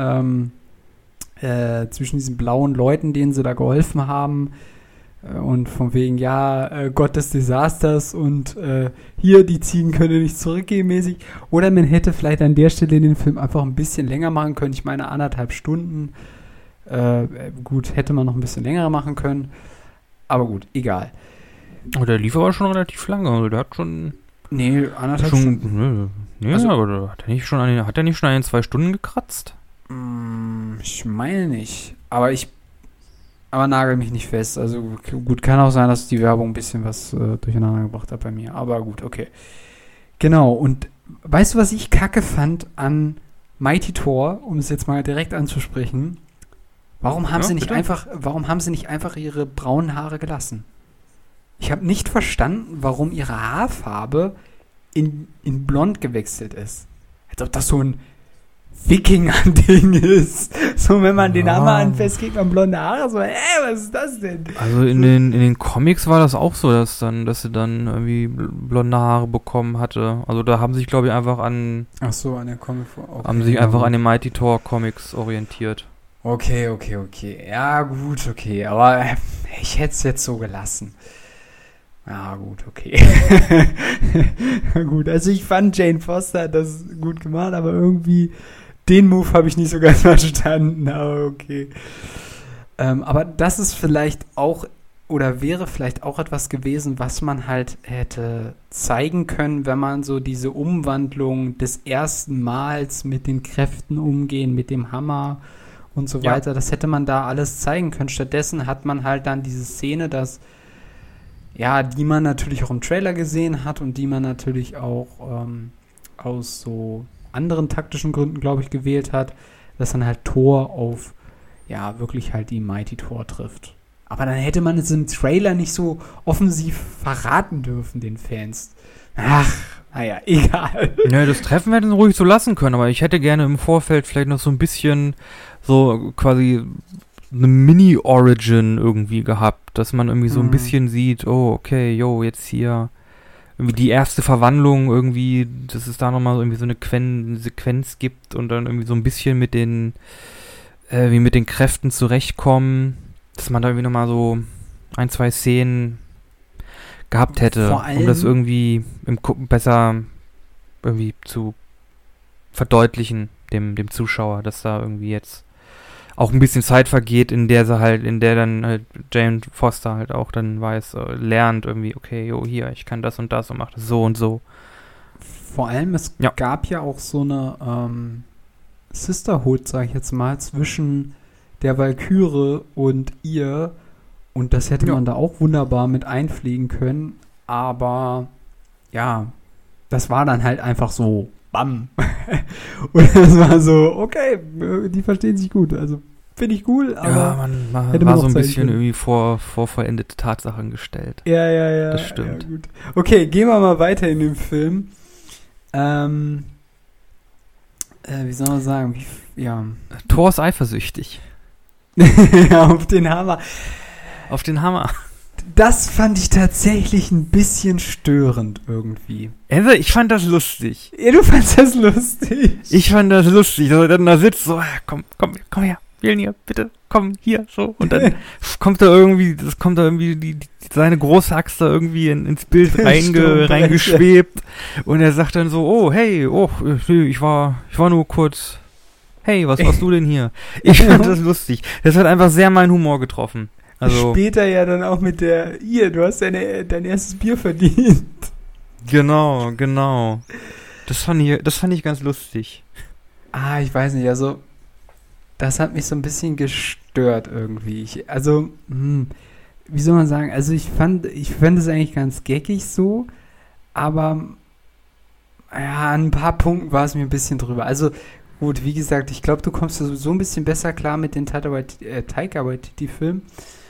blauen Leuten, denen sie da geholfen haben. Und von wegen, Gott des Desasters und hier, die Ziegen können nicht zurückgehen mäßig. Oder man hätte vielleicht an der Stelle den Film einfach ein bisschen länger machen können. Ich meine 1,5 Stunden. Gut, hätte man noch ein bisschen länger machen können. Aber gut, egal. Oh, der lief aber schon relativ lange. Also der hat schon... Nee, 1,5 Stunden. Nee, also, aber hat er nicht schon an den 2 Stunden gekratzt? Ich meine nicht. Aber nagel mich nicht fest. Also gut, kann auch sein, dass die Werbung ein bisschen was durcheinander gebracht hat bei mir. Aber gut, okay. Genau, und weißt du, was ich kacke fand an Mighty Thor, um es jetzt mal direkt anzusprechen? Warum haben sie nicht einfach ihre braunen Haare gelassen? Ich habe nicht verstanden, warum ihre Haarfarbe in blond gewechselt ist. Als ob das so ein Wikinger-Ding ist. So, wenn man den Hammer anfasst, kriegt man blonde Haare. So, was ist das denn? Also in den Comics war das auch so, dass sie dann irgendwie blonde Haare bekommen hatte. Also da haben sich, glaube ich, einfach an der Comic. Okay, haben sich einfach an den Mighty Thor Comics orientiert. Okay. Ja, gut, okay. Aber ich hätte es jetzt so gelassen. Ja, gut, okay. Gut, also ich fand Jane Foster hat das gut gemacht, aber irgendwie den Move habe ich nicht so ganz verstanden. Aber okay. Aber das ist vielleicht auch oder wäre vielleicht auch etwas gewesen, was man halt hätte zeigen können, wenn man so diese Umwandlung des ersten Mals mit den Kräften umgehen, mit dem Hammer und so weiter. Das hätte man da alles zeigen können. Stattdessen hat man halt dann diese Szene, die man natürlich auch im Trailer gesehen hat und die man natürlich auch aus so anderen taktischen Gründen, glaube ich, gewählt hat, dass dann halt Thor auf, wirklich halt die Mighty Thor trifft. Aber dann hätte man es im Trailer nicht so offensiv verraten dürfen, den Fans. Ach, naja, egal. Ja, das Treffen hätten sie ruhig so lassen können, aber ich hätte gerne im Vorfeld vielleicht noch so ein bisschen so quasi eine Mini-Origin irgendwie gehabt, dass man irgendwie so ein bisschen sieht, oh, okay, jetzt hier irgendwie die erste Verwandlung irgendwie, dass es da nochmal irgendwie so eine Sequenz gibt und dann irgendwie so ein bisschen mit den Kräften zurechtkommen, dass man da irgendwie nochmal so 1, 2 Szenen gehabt hätte, um das irgendwie besser irgendwie zu verdeutlichen dem Zuschauer, dass da irgendwie jetzt auch ein bisschen Zeit vergeht, in der dann halt Jane Foster halt auch dann lernt irgendwie, okay, hier, ich kann das und das und mach das so und so. Vor allem, es gab ja auch so eine Sisterhood, sag ich jetzt mal, zwischen der Valkyrie und ihr und das hätte man da auch wunderbar mit einfliegen können, aber das war dann halt einfach so bam. Und das war so, okay, die verstehen sich gut. Also finde ich cool, aber man war so ein bisschen irgendwie vor vollendete Tatsachen gestellt. Ja. Das stimmt. Ja, gut. Okay, gehen wir mal weiter in den Film. wie soll man sagen, ja. Thor ist eifersüchtig. Auf den Hammer. Auf den Hammer. Das fand ich tatsächlich ein bisschen störend irgendwie. Also, ich fand das lustig. Ja, du fandst das lustig. Ich fand das lustig, dass er dann da sitzt, so, komm her, Mjölnir, bitte, komm, hier, so. Und dann kommt da irgendwie seine große Axt da irgendwie ins Bild reingeschwebt. Und er sagt dann so, oh, hey, ich war nur kurz, hey, was warst du denn hier? Ich fand das lustig. Das hat einfach sehr meinen Humor getroffen. Also, später ja dann auch mit du hast dein erstes Bier verdient. Genau. Das fand ich ganz lustig. Ich weiß nicht, also das hat mich so ein bisschen gestört irgendwie. Wie soll man sagen, also ich fand es eigentlich ganz geckig so, aber ja, an ein paar Punkten war es mir ein bisschen drüber. Also gut, wie gesagt, ich glaube, du kommst so ein bisschen besser klar mit den Taika Waititi-Filmen.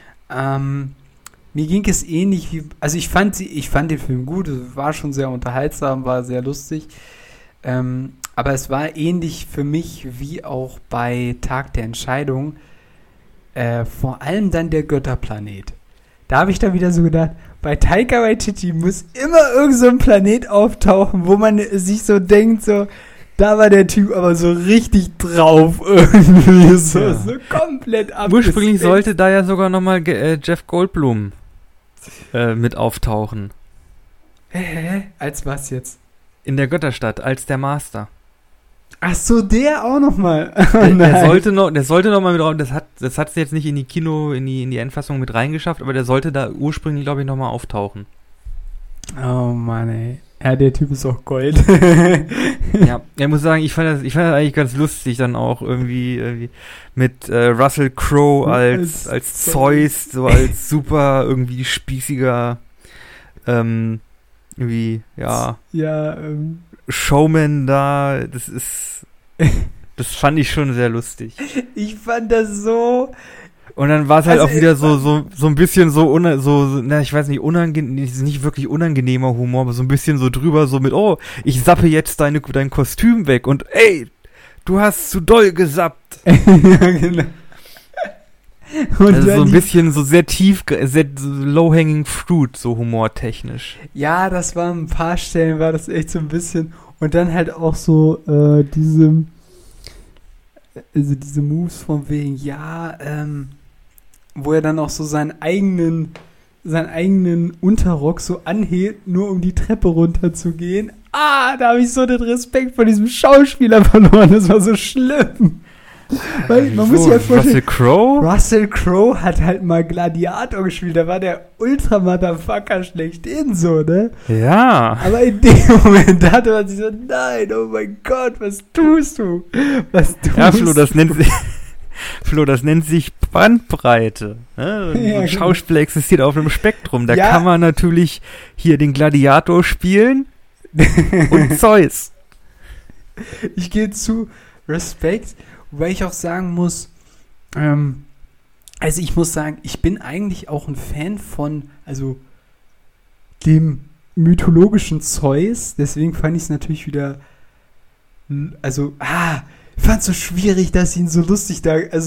Mir ging es ähnlich wie, also ich fand den Film gut, es war schon sehr unterhaltsam, war sehr lustig, aber es war ähnlich für mich wie auch bei Tag der Entscheidung, vor allem dann der Götterplanet. Da habe ich dann wieder so gedacht, bei Taika Waititi muss immer irgend so ein Planet auftauchen, wo man sich so denkt, so, da war der Typ aber so richtig drauf irgendwie, so komplett abgespaced. Ursprünglich sollte da ja sogar nochmal Jeff Goldblum mit auftauchen. Als was jetzt? In der Götterstadt, als der Master. Ach so, der auch nochmal. Der sollte noch mal mit drauf, das hat es jetzt nicht in die Endfassung mit reingeschafft, aber der sollte da ursprünglich, glaube ich, nochmal auftauchen. Oh Mann, ey. Ja, der Typ ist auch Gold. Ja, ich muss sagen, ich fand das eigentlich ganz lustig dann auch irgendwie mit Russell Crowe als Zeus, so als super irgendwie spießiger irgendwie, Showman da, das fand ich schon sehr lustig. Ich fand das so. Und dann war es halt auch wieder so ein bisschen ich weiß nicht, nicht wirklich unangenehmer Humor, aber so ein bisschen so drüber, so mit, oh, ich sappe jetzt dein Kostüm weg und ey, du hast zu doll gesappt. Ja, genau. Und also so ein bisschen so sehr tief, sehr low-hanging fruit, so humortechnisch. Ja, das war ein paar Stellen, war das echt so ein bisschen, und dann halt auch so diese Moves von wegen, wo er dann auch so seinen eigenen Unterrock so anhebt, nur um die Treppe runterzugehen. Da habe ich so den Respekt vor diesem Schauspieler verloren. Das war so schlimm. Weil man muss sich ja vorstellen, Russell Crowe hat halt mal Gladiator gespielt. Da war der Ultra-Motherfucker schlechthin so, ne? Ja. Aber in dem Moment dachte man sich so, nein, oh mein Gott, was tust du? Ja, Flo, das nennt sich Bandbreite. Ne? Schauspiel existiert auf einem Spektrum. Da kann man natürlich hier den Gladiator spielen und Zeus. Ich gehe zu Respekt, wobei ich auch sagen muss, also ich muss sagen, ich bin eigentlich auch ein Fan von, also dem mythologischen Zeus, deswegen fand ich es natürlich wieder, also, ich fand es so schwierig, dass sie ihn so lustig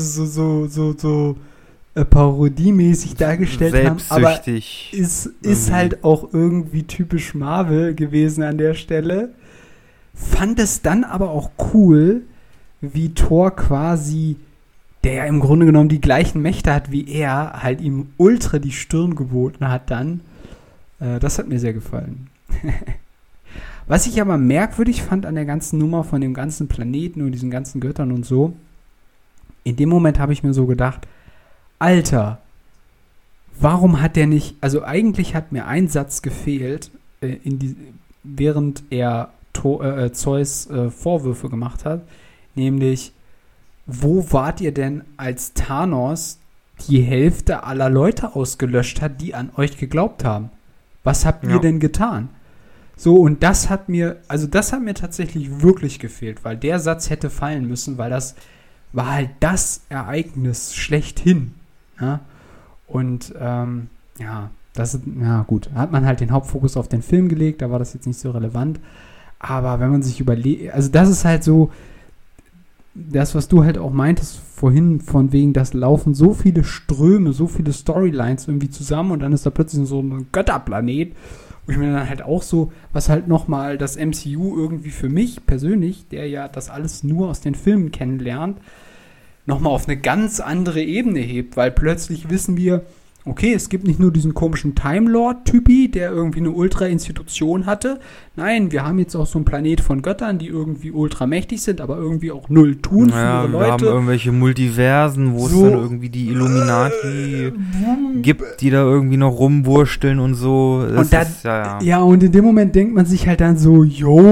so parodiemäßig dargestellt haben, aber ist halt auch irgendwie typisch Marvel gewesen an der Stelle. Fand es dann aber auch cool, wie Thor quasi, der ja im Grunde genommen die gleichen Mächte hat wie er, halt ihm ultra die Stirn geboten hat dann. Das hat mir sehr gefallen. Was ich aber merkwürdig fand an der ganzen Nummer von dem ganzen Planeten und diesen ganzen Göttern und so, in dem Moment habe ich mir so gedacht, Alter, warum hat der nicht, also eigentlich hat mir ein Satz gefehlt, während er Zeus Vorwürfe gemacht hat, nämlich, wo wart ihr denn, als Thanos die Hälfte aller Leute ausgelöscht hat, die an euch geglaubt haben? Was habt ihr denn getan? So, und das hat mir tatsächlich wirklich gefehlt, weil der Satz hätte fallen müssen, weil das war halt das Ereignis schlechthin. Ja? Und, gut, hat man halt den Hauptfokus auf den Film gelegt, da war das jetzt nicht so relevant, aber wenn man sich überlegt, also das ist halt so, das, was du halt auch meintest vorhin, von wegen, das laufen so viele Ströme, so viele Storylines irgendwie zusammen und dann ist da plötzlich so ein Götterplanet, wo ich mir dann halt auch so, was halt nochmal das MCU irgendwie für mich persönlich, der ja das alles nur aus den Filmen kennenlernt, nochmal auf eine ganz andere Ebene hebt, weil plötzlich wissen wir, okay, es gibt nicht nur diesen komischen Time Lord-Typi, der irgendwie eine Ultra-Institution hatte. Nein, wir haben jetzt auch so einen Planet von Göttern, die irgendwie ultramächtig sind, aber irgendwie auch null tun für ihre Leute. Wir haben irgendwelche Multiversen, wo so, es dann irgendwie die Illuminati gibt, die da irgendwie noch rumwursteln und so. Und in dem Moment denkt man sich halt dann so,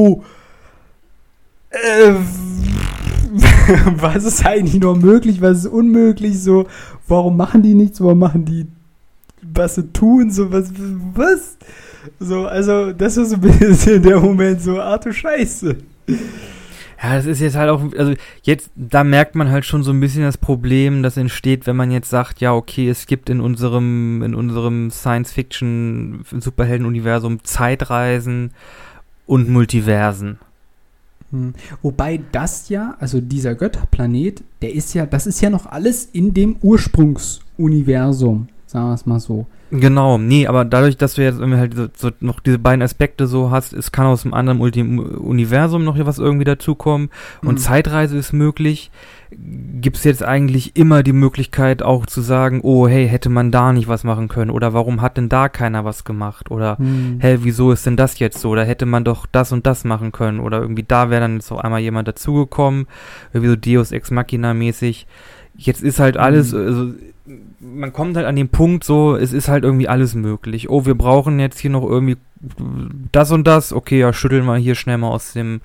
was ist eigentlich noch möglich, was ist unmöglich, so, warum machen die nichts, warum machen die, was sie tun, so, was, so, also, das ist so ein bisschen der Moment, so, du Scheiße. Ja, das ist jetzt halt auch, also, jetzt, da merkt man halt schon so ein bisschen das Problem, das entsteht, wenn man jetzt sagt, ja, okay, es gibt in unserem Science-Fiction-Superhelden-Universum Zeitreisen und Multiversen. Wobei das ja, also dieser Götterplanet, das ist ja noch alles in dem Ursprungsuniversum, sagen wir es mal so. Genau, nee, aber dadurch, dass du jetzt irgendwie halt so noch diese beiden Aspekte so hast, es kann aus einem anderen Universum noch was irgendwie dazukommen und Zeitreise ist möglich, gibt's jetzt eigentlich immer die Möglichkeit auch zu sagen, oh, hey, hätte man da nicht was machen können oder warum hat denn da keiner was gemacht oder hey, wieso ist denn das jetzt so oder hätte man doch das und das machen können oder irgendwie da wäre dann jetzt auf einmal jemand dazugekommen, irgendwie so Deus Ex Machina mäßig. Jetzt ist halt alles, also man kommt halt an den Punkt so, es ist halt irgendwie alles möglich. Oh, wir brauchen jetzt hier noch irgendwie das und das. Okay, ja, schütteln wir hier schnell mal aus dem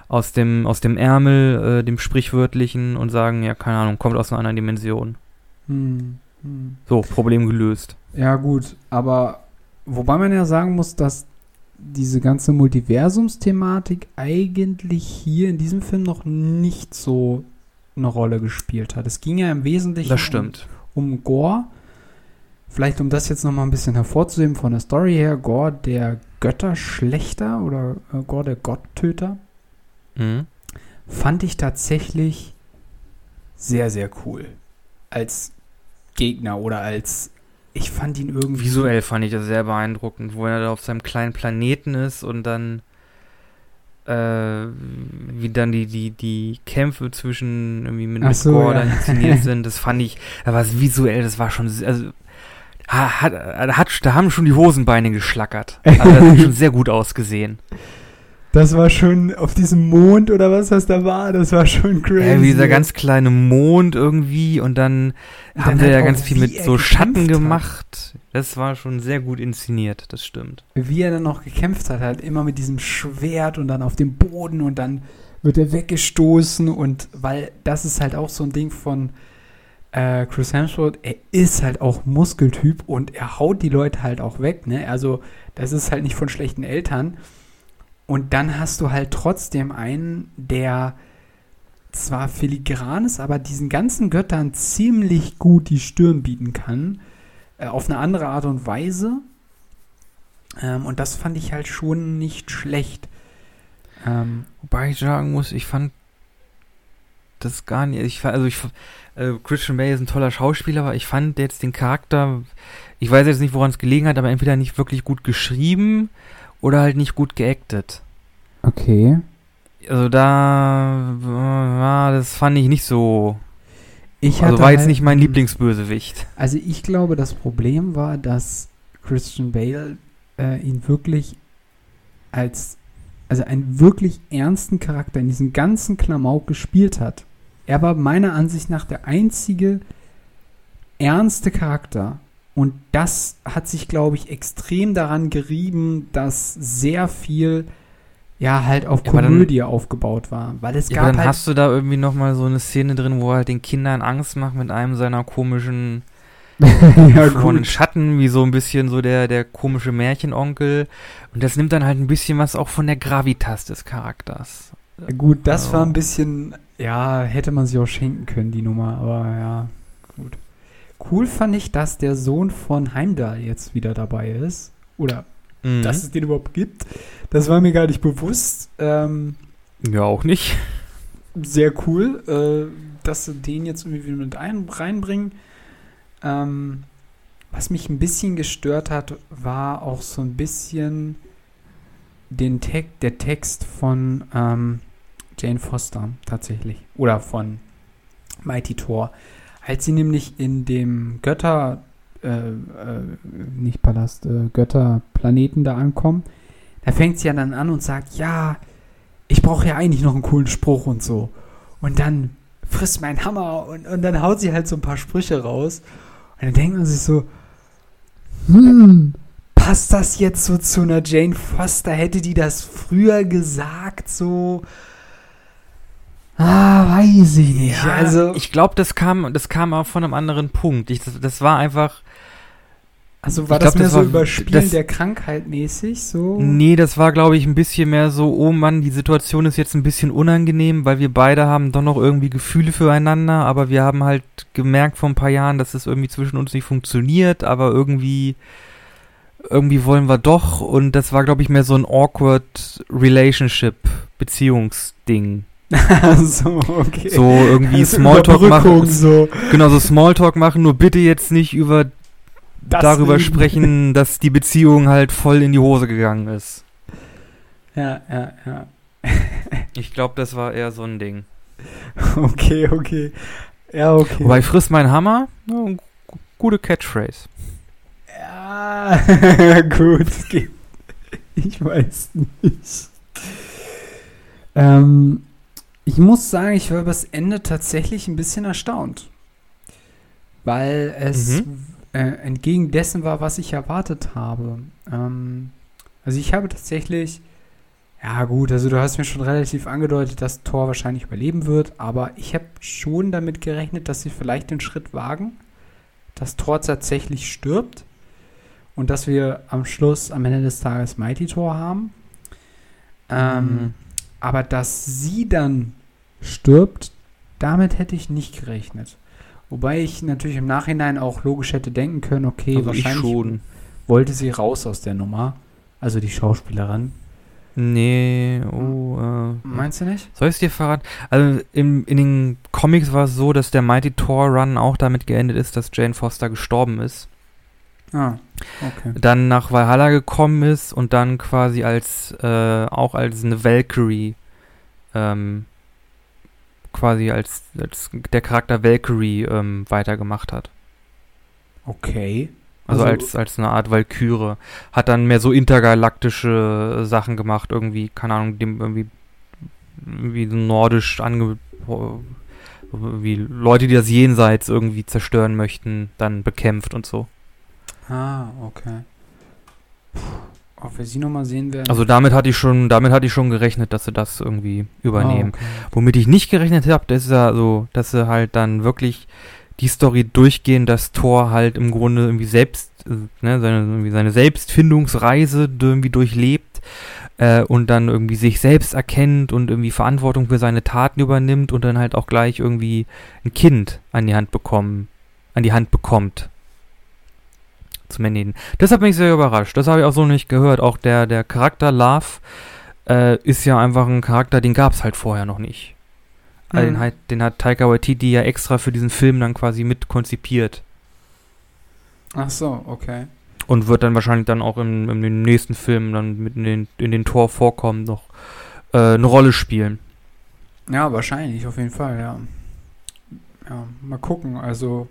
Ärmel, dem sprichwörtlichen und sagen, ja, keine Ahnung, kommt aus einer anderen Dimension. So, Problem gelöst. Ja, gut, aber wobei man ja sagen muss, dass diese ganze Multiversumsthematik eigentlich hier in diesem Film noch nicht so eine Rolle gespielt hat. Es ging ja im Wesentlichen das stimmt. um Gorr. Vielleicht, um das jetzt nochmal ein bisschen hervorzuheben von der Story her, Gorr der Götterschlechter oder Gorr der Gotttöter, fand ich tatsächlich sehr, sehr cool. Als Gegner oder ich fand ihn irgendwie... Visuell fand ich das sehr beeindruckend, wo er da auf seinem kleinen Planeten ist und dann wie dann die Kämpfe zwischen irgendwie mit Gorr dann inszeniert sind, das fand ich, da war es visuell, das war schon, also da haben schon die Hosenbeine geschlackert. Also das hat schon sehr gut ausgesehen. Das war schon auf diesem Mond oder was das da war, das war schon crazy. Ja, wie dieser ganz kleine Mond irgendwie und dann haben sie ja ganz viel mit so Schatten gemacht. Das war schon sehr gut inszeniert, das stimmt. Wie er dann noch gekämpft hat, halt immer mit diesem Schwert und dann auf dem Boden und dann wird er weggestoßen und weil das ist halt auch so ein Ding von Chris Hemsworth, er ist halt auch Muskeltyp und er haut die Leute halt auch weg, ne? Also das ist halt nicht von schlechten Eltern. Und dann hast du halt trotzdem einen, der zwar filigran ist, aber diesen ganzen Göttern ziemlich gut die Stirn bieten kann. Auf eine andere Art und Weise. Und das fand ich halt schon nicht schlecht. Wobei ich sagen muss, ich fand das gar nicht. Christian Bale ist ein toller Schauspieler, aber ich fand jetzt den Charakter, ich weiß jetzt nicht, woran es gelegen hat, aber entweder nicht wirklich gut geschrieben oder halt nicht gut geactet. Okay. Also das fand ich nicht so. War jetzt nicht mein Lieblingsbösewicht. Also ich glaube, das Problem war, dass Christian Bale ihn wirklich einen wirklich ernsten Charakter in diesem ganzen Klamauk gespielt hat. Er war meiner Ansicht nach der einzige ernste Charakter. Und das hat sich, glaube ich, extrem daran gerieben, dass sehr viel halt auf Komödie aufgebaut war. Weil es gab aber dann hast du da irgendwie nochmal so eine Szene drin, wo er halt den Kindern Angst macht mit einem seiner komischen Schatten, wie so ein bisschen so der komische Märchenonkel. Und das nimmt dann halt ein bisschen was auch von der Gravitas des Charakters. Gut, das war ein bisschen, hätte man sich auch schenken können, die Nummer, aber ja, gut. Cool fand ich, dass der Sohn von Heimdall jetzt wieder dabei ist. Oder dass es den überhaupt gibt. Das war mir gar nicht bewusst. Ja, auch nicht. sehr cool, dass sie den jetzt irgendwie wieder mit reinbringen. Was mich ein bisschen gestört hat, war auch so ein bisschen der Text von Jane Foster tatsächlich. Oder von Mighty Thor. Als sie nämlich in dem Götterplaneten da ankommen, da fängt sie ja dann an und sagt, ja, ich brauche ja eigentlich noch einen coolen Spruch und so. Und dann frisst mein Hammer und dann haut sie halt so ein paar Sprüche raus. Und dann denkt man sich so, passt das jetzt so zu einer Jane Foster? Hätte die das früher gesagt, so? Weiß ich nicht. Ja, also, ich glaube, das kam auch von einem anderen Punkt. Das war einfach. Also war das mehr so Überspielen der Krankheit mäßig so? Nee, das war, glaube ich, ein bisschen mehr so, oh Mann, die Situation ist jetzt ein bisschen unangenehm, weil wir beide haben doch noch irgendwie Gefühle füreinander, aber wir haben halt gemerkt vor ein paar Jahren, dass es irgendwie zwischen uns nicht funktioniert, aber irgendwie wollen wir doch, und das war, glaube ich, mehr so ein awkward Relationship-Beziehungsding. So, okay. So irgendwie also Smalltalk machen. So. Genau, so Smalltalk machen, nur bitte jetzt nicht darüber sprechen, dass die Beziehung halt voll in die Hose gegangen ist. Ja. Ich glaube, das war eher so ein Ding. Okay. Ja, okay. Wobei, frisst mein Hammer? Ja, gute Catchphrase. Ja, gut. Ich weiß nicht. Ich muss sagen, ich war über das Ende tatsächlich ein bisschen erstaunt. Weil es entgegen dessen war, was ich erwartet habe. Also ich habe tatsächlich, ja gut, also du hast mir schon relativ angedeutet, dass Thor wahrscheinlich überleben wird, aber ich habe schon damit gerechnet, dass sie vielleicht den Schritt wagen, dass Thor tatsächlich stirbt und dass wir am Ende des Tages Mighty Thor haben. Aber dass sie dann stirbt, damit hätte ich nicht gerechnet. Wobei ich natürlich im Nachhinein auch logisch hätte denken können, okay, also wahrscheinlich wollte sie raus aus der Nummer. Also die Schauspielerin. Nee, meinst du nicht? Soll ich es dir verraten? Also in den Comics war es so, dass der Mighty Thor Run auch damit geendet ist, dass Jane Foster gestorben ist. Okay. Dann nach Valhalla gekommen ist und dann quasi auch als eine Valkyrie quasi als der Charakter Valkyrie weitergemacht hat. Okay. Also als eine Art Valkyrie. Hat dann mehr so intergalaktische Sachen gemacht, irgendwie, keine Ahnung, dem irgendwie so nordisch wie Leute, die das Jenseits irgendwie zerstören möchten, dann bekämpft und so. Okay. Ob wir sie nochmal sehen werden. Also damit hatte ich schon gerechnet, dass sie das irgendwie übernehmen. Okay. Womit ich nicht gerechnet habe, das ist ja so, dass sie halt dann wirklich die Story durchgehen, dass Thor halt im Grunde irgendwie selbst, seine Selbstfindungsreise irgendwie durchlebt und dann irgendwie sich selbst erkennt und irgendwie Verantwortung für seine Taten übernimmt und dann halt auch gleich irgendwie ein Kind an die Hand bekommt. Zum Ende. Das hat mich sehr überrascht. Das habe ich auch so nicht gehört. Auch der Charakter Love ist ja einfach ein Charakter, den gab es halt vorher noch nicht. Also den hat Taika Waititi ja extra für diesen Film dann quasi mit konzipiert. Ach so, okay. Und wird dann wahrscheinlich dann auch im nächsten Film dann mit in den Thor vorkommen noch eine Rolle spielen. Ja, wahrscheinlich, auf jeden Fall, ja. Ja, mal gucken, also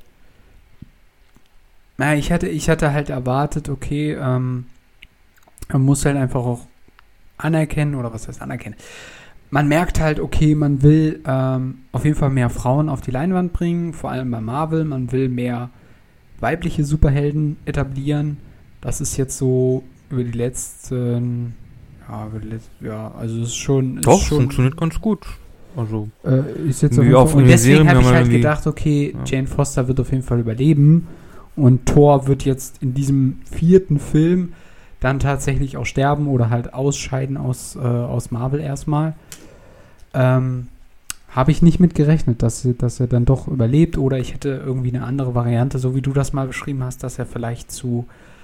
ich hatte halt erwartet, okay, man muss halt einfach auch anerkennen, oder was heißt anerkennen? Man merkt halt, okay, man will auf jeden Fall mehr Frauen auf die Leinwand bringen, vor allem bei Marvel. Man will mehr weibliche Superhelden etablieren. Das ist jetzt so über die letzten, also es ist schon... Doch, funktioniert ganz gut. Also, ist jetzt auf und deswegen habe ich halt gedacht, okay, ja. Jane Foster wird auf jeden Fall überleben. Und Thor wird jetzt in diesem 4. Film dann tatsächlich auch sterben oder halt ausscheiden aus Marvel erstmal. Habe ich nicht mit gerechnet, dass er dann doch überlebt, oder ich hätte irgendwie eine andere Variante, so wie du das mal beschrieben hast, dass er vielleicht zu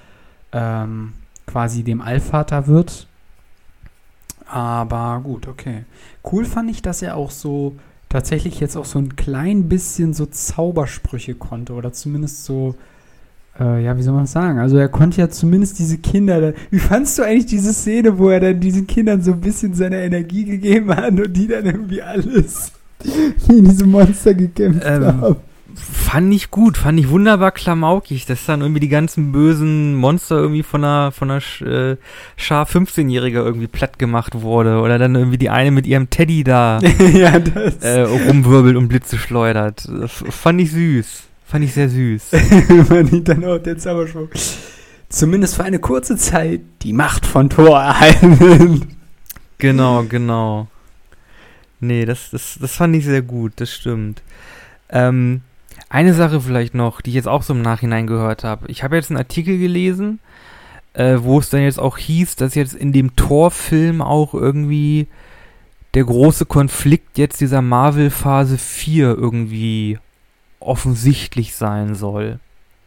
quasi dem Allvater wird. Aber gut, okay. Cool fand ich, dass er auch so tatsächlich jetzt auch so ein klein bisschen so Zaubersprüche konnte oder zumindest so, ja, wie soll man das sagen? Also er konnte ja zumindest diese Kinder, wie fandst du eigentlich diese Szene, wo er dann diesen Kindern so ein bisschen seine Energie gegeben hat und die dann irgendwie alles gegen diese Monster gekämpft haben? Fand ich gut, fand ich wunderbar klamaukig, dass dann irgendwie die ganzen bösen Monster irgendwie von einer Schar 15-Jähriger irgendwie platt gemacht wurde oder dann irgendwie die eine mit ihrem Teddy da Ja, rumwirbelt und Blitze schleudert. Das fand ich süß, fand ich sehr süß. Man sieht dann auch der Zauberspruch. Zumindest für eine kurze Zeit die Macht von Thor erhalten. Genau. Nee, das fand ich sehr gut, das stimmt. Eine Sache vielleicht noch, die ich jetzt auch so im Nachhinein gehört habe. Ich habe jetzt einen Artikel gelesen, wo es dann jetzt auch hieß, dass jetzt in dem Thor-Film auch irgendwie der große Konflikt jetzt dieser Marvel-Phase 4 irgendwie offensichtlich sein soll.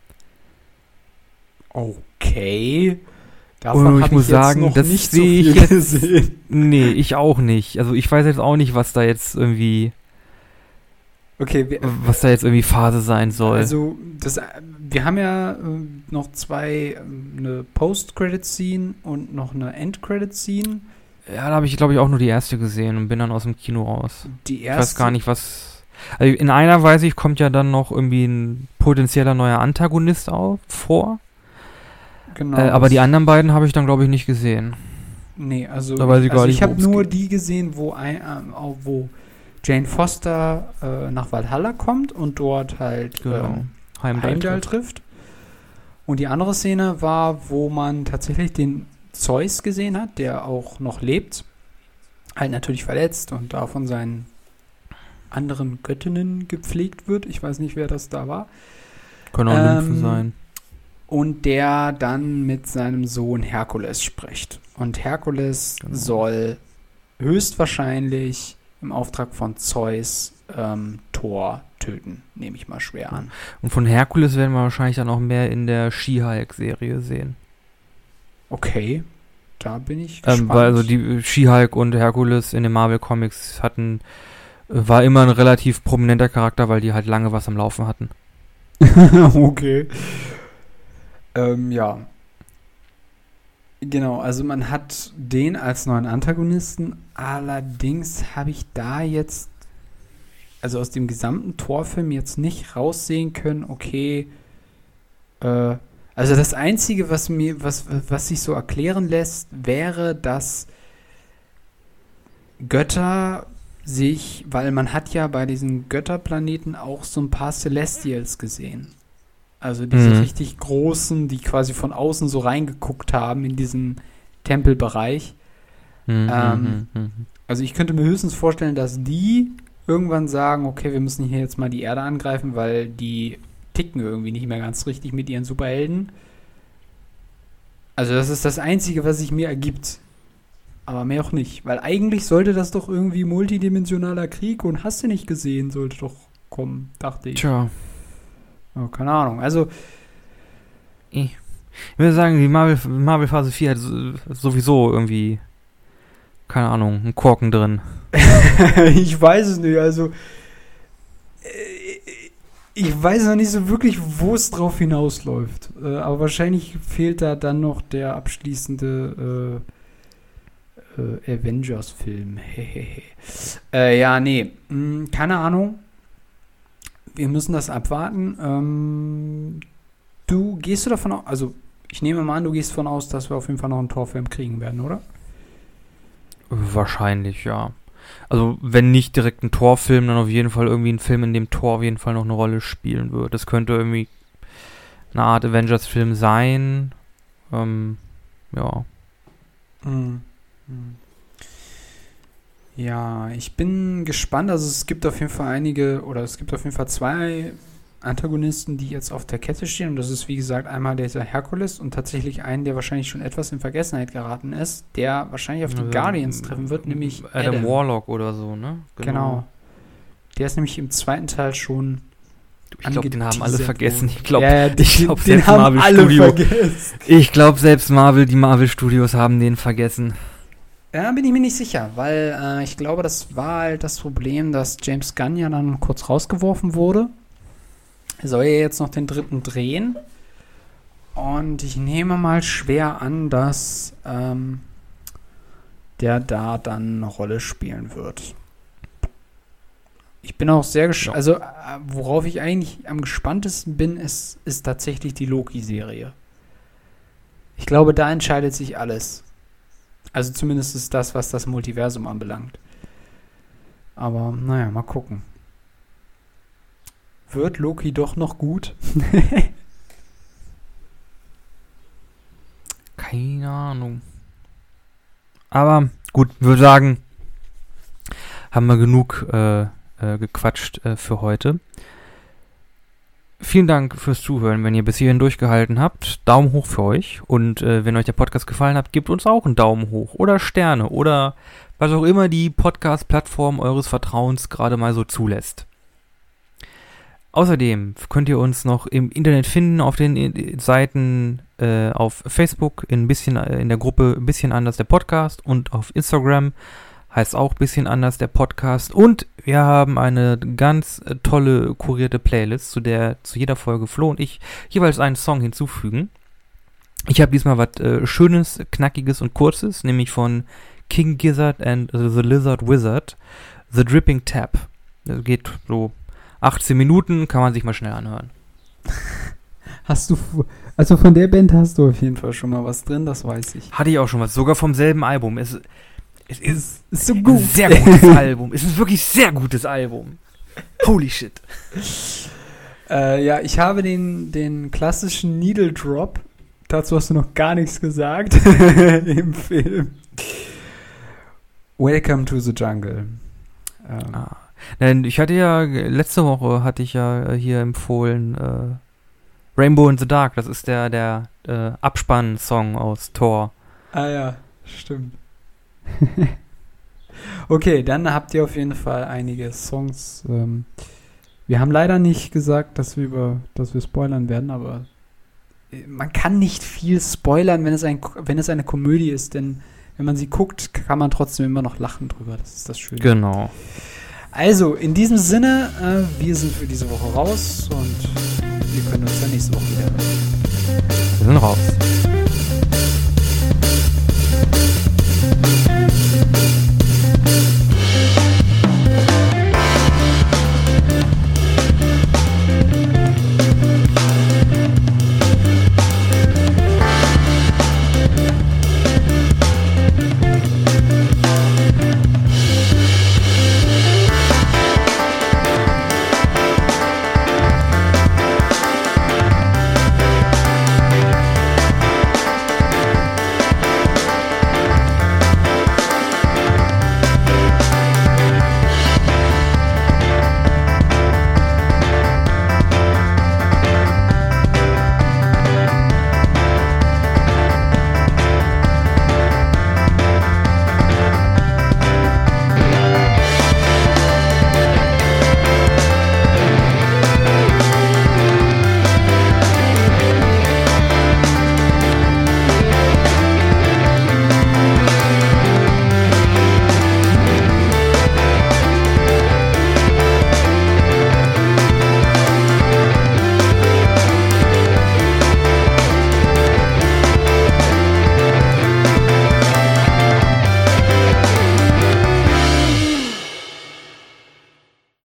Okay. Davon habe ich sagen, noch das nicht so viel gesehen. Nee, ich auch nicht. Also ich weiß jetzt auch nicht, was da jetzt irgendwie... Okay, was da jetzt irgendwie Phase sein soll. Also, wir haben ja noch zwei, eine Post-Credit-Scene und noch eine End-Credit-Scene. Ja, da habe ich, glaube ich, auch nur die erste gesehen und bin dann aus dem Kino raus. Die erste? Ich weiß gar nicht, was... Also in einer, weiß ich, kommt ja dann noch irgendwie ein potenzieller neuer Antagonist vor. Genau. Aber die anderen beiden habe ich dann, glaube ich, nicht gesehen. Nee, also ich habe nur die gesehen, wo Jane Foster nach Valhalla kommt und dort halt Heimdall trifft. Und die andere Szene war, wo man tatsächlich den Zeus gesehen hat, der auch noch lebt. Halt natürlich verletzt und da von seinen anderen Göttinnen gepflegt wird. Ich weiß nicht, wer das da war. Können auch Nymphen sein. Und der dann mit seinem Sohn Herkules spricht. Und Herkules soll höchstwahrscheinlich im Auftrag von Zeus Thor töten, nehme ich mal schwer an. Und von Herkules werden wir wahrscheinlich dann auch mehr in der She-Hulk-Serie sehen. Okay, da bin ich gespannt. Weil also die She-Hulk und Herkules in den Marvel-Comics war immer ein relativ prominenter Charakter, weil die halt lange was am Laufen hatten. Okay. Ja. Genau, also man hat den als neuen Antagonisten, allerdings habe ich da jetzt, also aus dem gesamten Thor-Film jetzt nicht raussehen können, okay, also das Einzige, was sich so erklären lässt, wäre, dass Götter sich, weil man hat ja bei diesen Götterplaneten auch so ein paar Celestials gesehen. Also diese richtig großen, die quasi von außen so reingeguckt haben in diesen Tempelbereich. Also ich könnte mir höchstens vorstellen, dass die irgendwann sagen, okay, wir müssen hier jetzt mal die Erde angreifen, weil die ticken irgendwie nicht mehr ganz richtig mit ihren Superhelden. Also das ist das Einzige, was sich mir ergibt. Aber mehr auch nicht. Weil eigentlich sollte das doch irgendwie multidimensionaler Krieg und hast du nicht gesehen, sollte doch kommen, dachte ich. Tja. Oh, keine Ahnung. Also ich würde sagen, die Marvel Phase 4 hat sowieso irgendwie, keine Ahnung, einen Korken drin. Ich weiß es nicht. Also ich weiß noch nicht so wirklich, wo es drauf hinausläuft. Aber wahrscheinlich fehlt da dann noch der abschließende Avengers-Film. Ja, nee. Keine Ahnung. Wir müssen das abwarten. Gehst du davon aus, also ich nehme mal an, du gehst davon aus, dass wir auf jeden Fall noch einen Torfilm kriegen werden, oder? Wahrscheinlich, ja. Also wenn nicht direkt ein Torfilm, dann auf jeden Fall irgendwie ein Film, in dem Thor auf jeden Fall noch eine Rolle spielen wird. Das könnte irgendwie eine Art Avengers-Film sein. Ja. Ja, ich bin gespannt. Also es gibt auf jeden Fall zwei Antagonisten, die jetzt auf der Kette stehen. Und das ist, wie gesagt, einmal dieser Herkules und tatsächlich einen, der wahrscheinlich schon etwas in Vergessenheit geraten ist, der wahrscheinlich auf die Guardians treffen wird, nämlich Adam Warlock oder so, ne? Genau. Der ist nämlich im zweiten Teil schon Ich glaube, den haben alle vergessen. Ich glaube, den haben alle vergessen. Ich glaube, selbst die Marvel Studios haben den vergessen. Ja, bin ich mir nicht sicher, weil ich glaube, das war halt das Problem, dass James Gunn ja dann kurz rausgeworfen wurde. Er soll ja jetzt noch den 3. drehen. Und ich nehme mal schwer an, dass der da dann eine Rolle spielen wird. Ich bin auch sehr gespannt. Ja. Also, worauf ich eigentlich am gespanntesten bin, ist tatsächlich die Loki-Serie. Ich glaube, da entscheidet sich alles. Also zumindest ist das, was das Multiversum anbelangt. Aber, naja, mal gucken. Wird Loki doch noch gut? Keine Ahnung. Aber gut, ich würde sagen, haben wir genug gequatscht für heute. Vielen Dank fürs Zuhören. Wenn ihr bis hierhin durchgehalten habt, Daumen hoch für euch. Und wenn euch der Podcast gefallen hat, gebt uns auch einen Daumen hoch oder Sterne oder was auch immer die Podcast-Plattform eures Vertrauens gerade mal so zulässt. Außerdem könnt ihr uns noch im Internet finden auf den Seiten auf Facebook in der Gruppe ein bisschen anders der Podcast und auf Instagram heißt auch ein bisschen anders der Podcast. Und wir haben eine ganz tolle kurierte Playlist, zu der zu jeder Folge Flo und ich jeweils einen Song hinzufügen. Ich habe diesmal was Schönes, Knackiges und Kurzes, nämlich von King Gizzard and the Lizard Wizard, The Dripping Tap. Das geht so 18 Minuten, kann man sich mal schnell anhören. Also von der Band hast du auf jeden Fall schon mal was drin, das weiß ich. Hatte ich auch schon was, sogar vom selben Album. Es ist so gut. Ein sehr gutes Album. Es ist wirklich sehr gutes Album. Holy shit. Ja, ich habe den klassischen Needle Drop. Dazu hast du noch gar nichts gesagt im Film. Welcome to the Jungle. Ich hatte ja, letzte Woche hatte ich ja hier empfohlen Rainbow in the Dark. Das ist der Abspann-Song aus Thor. Ah ja, stimmt. Okay, dann habt ihr auf jeden Fall einige Songs. Wir haben leider nicht gesagt, dass wir spoilern werden, aber man kann nicht viel spoilern, wenn es eine Komödie ist, denn wenn man sie guckt, kann man trotzdem immer noch lachen drüber. Das ist das Schöne. Genau. Also, in diesem Sinne, wir sind für diese Woche raus und wir können uns dann nächste Woche wieder hören. Wir sind raus.